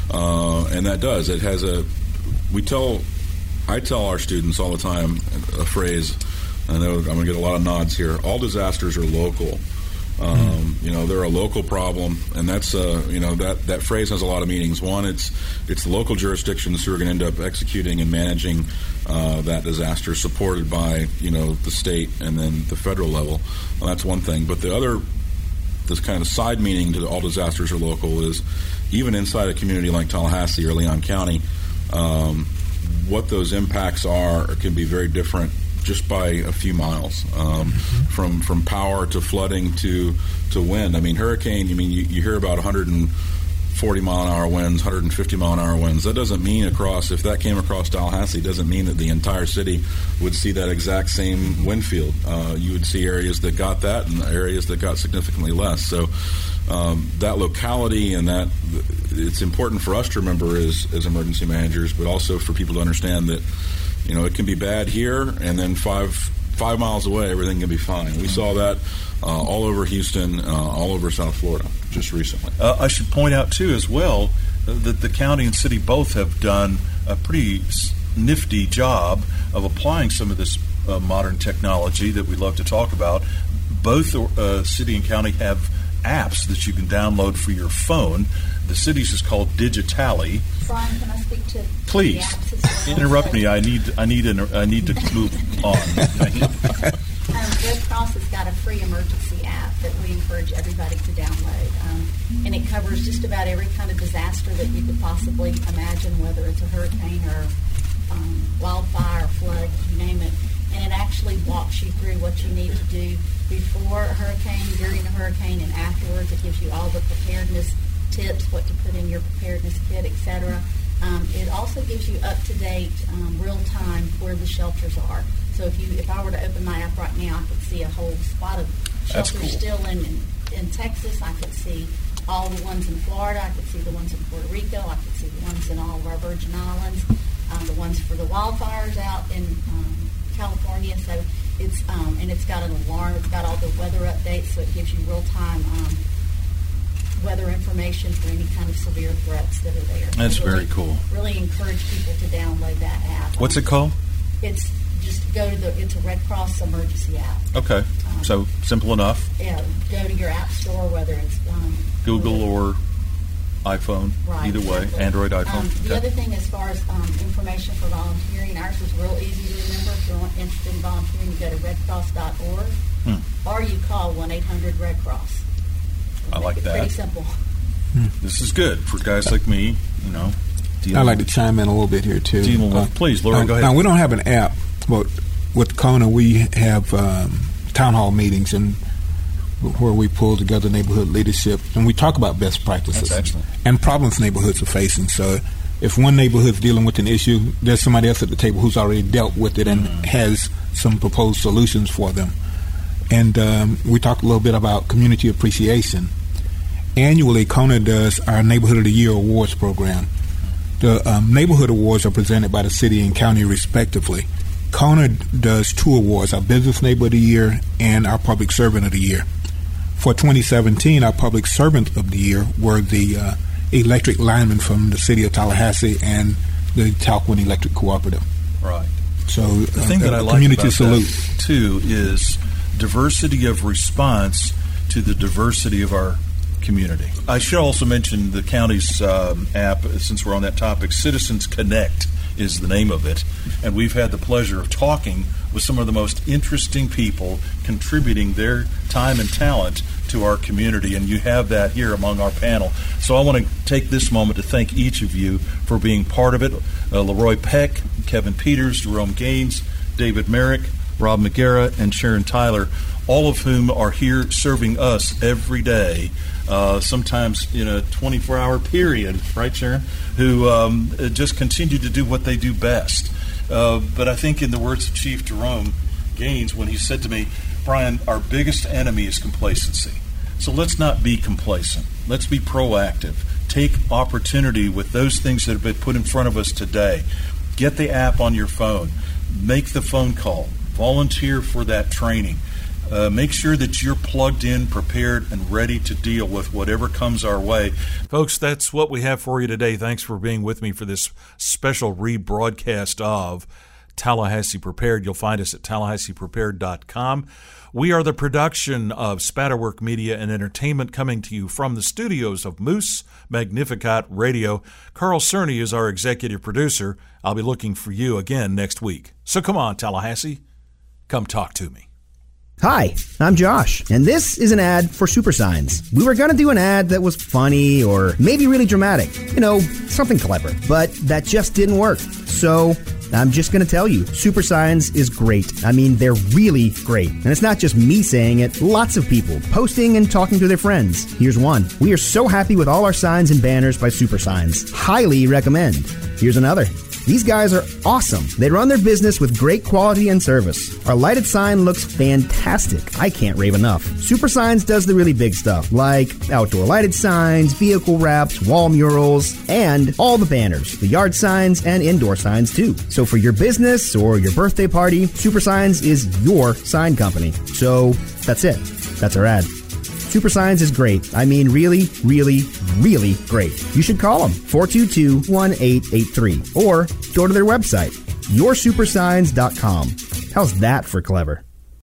uh, and that does. It has a. We tell, I tell our students all the time a phrase. I know I'm going to get a lot of nods here. All disasters are local. Um, mm. You know, they're a local problem, and that's uh, you know that, that phrase has a lot of meanings. One, it's it's the local jurisdictions who are going to end up executing and managing uh, that disaster, supported by you know the state and then the federal level. Well, that's one thing. But the other, this kind of side meaning to the all disasters are local is even inside a community like Tallahassee or Leon County, um, what those impacts are can be very different. Just by a few miles, um, mm-hmm. from from power to flooding to to wind. I mean, hurricane. I mean, you, you hear about one hundred forty mile an hour winds, one hundred fifty mile an hour winds. That doesn't mean across. If that came across Tallahassee, doesn't mean that the entire city would see that exact same wind field. Uh, you would see areas that got that and areas that got significantly less. So um, that locality and that it's important for us to remember as as emergency managers, but also for people to understand that. You know, it can be bad here, and then five five miles away, everything can be fine. We saw that uh, all over Houston, uh, all over South Florida, just recently. Uh, I should point out, too, as well, uh, that the county and city both have done a pretty nifty job of applying some of this uh, modern technology that we love to talk about. Both uh, city and county have apps that you can download for your phone. The city's is called Digitally. Brian, can I speak to Please the apps as well? interrupt me. I need I need an, I need to move on. um, Red Cross has got a free emergency app that we encourage everybody to download, um, and it covers just about every kind of disaster that you could possibly imagine, whether it's a hurricane or um, wildfire, flood, you name it. And it actually walks you through what you need to do before a hurricane, during a hurricane, and afterwards. It gives you all the preparedness tips, what to put in your preparedness kit, et cetera. Um, it also gives you up-to-date, um, real-time where the shelters are. So if you, if I were to open my app right now, I could see a whole spot of shelters cool. still in, in in Texas. I could see all the ones in Florida. I could see the ones in Puerto Rico. I could see the ones in all of our Virgin Islands. Um, the ones for the wildfires out in um, California. So it's um, and it's got an alarm. It's got all the weather updates, so it gives you real-time um, weather information for any kind of severe threats that are there. That's so really, very cool. Really encourage people to download that app. What's it called? It's just go to the. It's a Red Cross emergency app. Okay, um, so simple enough. Yeah, go to your app store, whether it's um, Google or iPhone, right, either way, exactly. Android, iPhone. Um, the okay. other thing, as far as um, information for volunteering, ours is real easy to remember. If you're interested in volunteering, you go to red cross dot org, hmm. or you call one eight hundred red cross. I like it that. Pretty simple. Hmm. This is good for guys like me, you know. I'd like to chime in a little bit here, too. Dealing with, uh, please, Laura, uh, go ahead. Now, we don't have an app, but with Kona, we have um, town hall meetings, and where we pull together neighborhood leadership and we talk about best practices. That's excellent. And problems neighborhoods are facing. So if one neighborhood's dealing with an issue, there's somebody else at the table who's already dealt with it and mm-hmm. has some proposed solutions for them. And um, we talked a little bit about community appreciation. Annually, Kona does our Neighborhood of the Year Awards program. The um, neighborhood awards are presented by the city and county respectively. Kona does two awards, our Business Neighbor of the Year and our Public Servant of the Year. For twenty seventeen, our Public Servant of the Year were the uh, electric linemen from the city of Tallahassee and the Talquin Electric Cooperative. Right. So the uh, thing that I like community about salute. that, too, is diversity of response to the diversity of our community. I should also mention the county's um, app, since we're on that topic. Citizens Connect is the name of it, and we've had the pleasure of talking with some of the most interesting people contributing their time and talent to our community, and you have that here among our panel. So I want to take this moment to thank each of you for being part of it. Uh, Leroy Peck, Kevin Peters, Jerome Gaines, David Merrick, Rob McGarrett, and Sharon Tyler, all of whom are here serving us every day, uh, sometimes in a twenty-four hour period, right, Sharon, who um, just continue to do what they do best. Uh, but I think in the words of Chief Jerome Gaines, when he said to me, Brian, our biggest enemy is complacency. So let's not be complacent. Let's be proactive. Take opportunity with those things that have been put in front of us today. Get the app on your phone. Make the phone call. Volunteer for that training. Uh, make sure that you're plugged in, prepared, and ready to deal with whatever comes our way. Folks, that's what we have for you today. Thanks for being with me for this special rebroadcast of Tallahassee Prepared. You'll find us at tallahassee prepared dot com. We are the production of Spatterwork Media and Entertainment, coming to you from the studios of Moose Magnificat Radio. Carl Cerny is our executive producer. I'll be looking for you again next week. So come on, Tallahassee. Come talk to me. Hi, I'm Josh, and this is an ad for Super Signs. We were going to do an ad that was funny or maybe really dramatic, you know, something clever, but that just didn't work. So I'm just going to tell you, Super Signs is great. I mean, they're really great. And it's not just me saying it, lots of people posting and talking to their friends. Here's one. We are so happy with all our signs and banners by Super Signs. Highly recommend. Here's another. These guys are awesome. They run their business with great quality and service. Our lighted sign looks fantastic. I can't rave enough. Super Signs does the really big stuff, like outdoor lighted signs, vehicle wraps, wall murals, and all the banners, the yard signs, and indoor signs too. So for your business or your birthday party, Super Signs is your sign company. So that's it. That's our ad. Super Signs is great. I mean, really, really, really great. You should call them, four two two, one eight eight three, or go to their website, your super signs dot com. How's that for clever?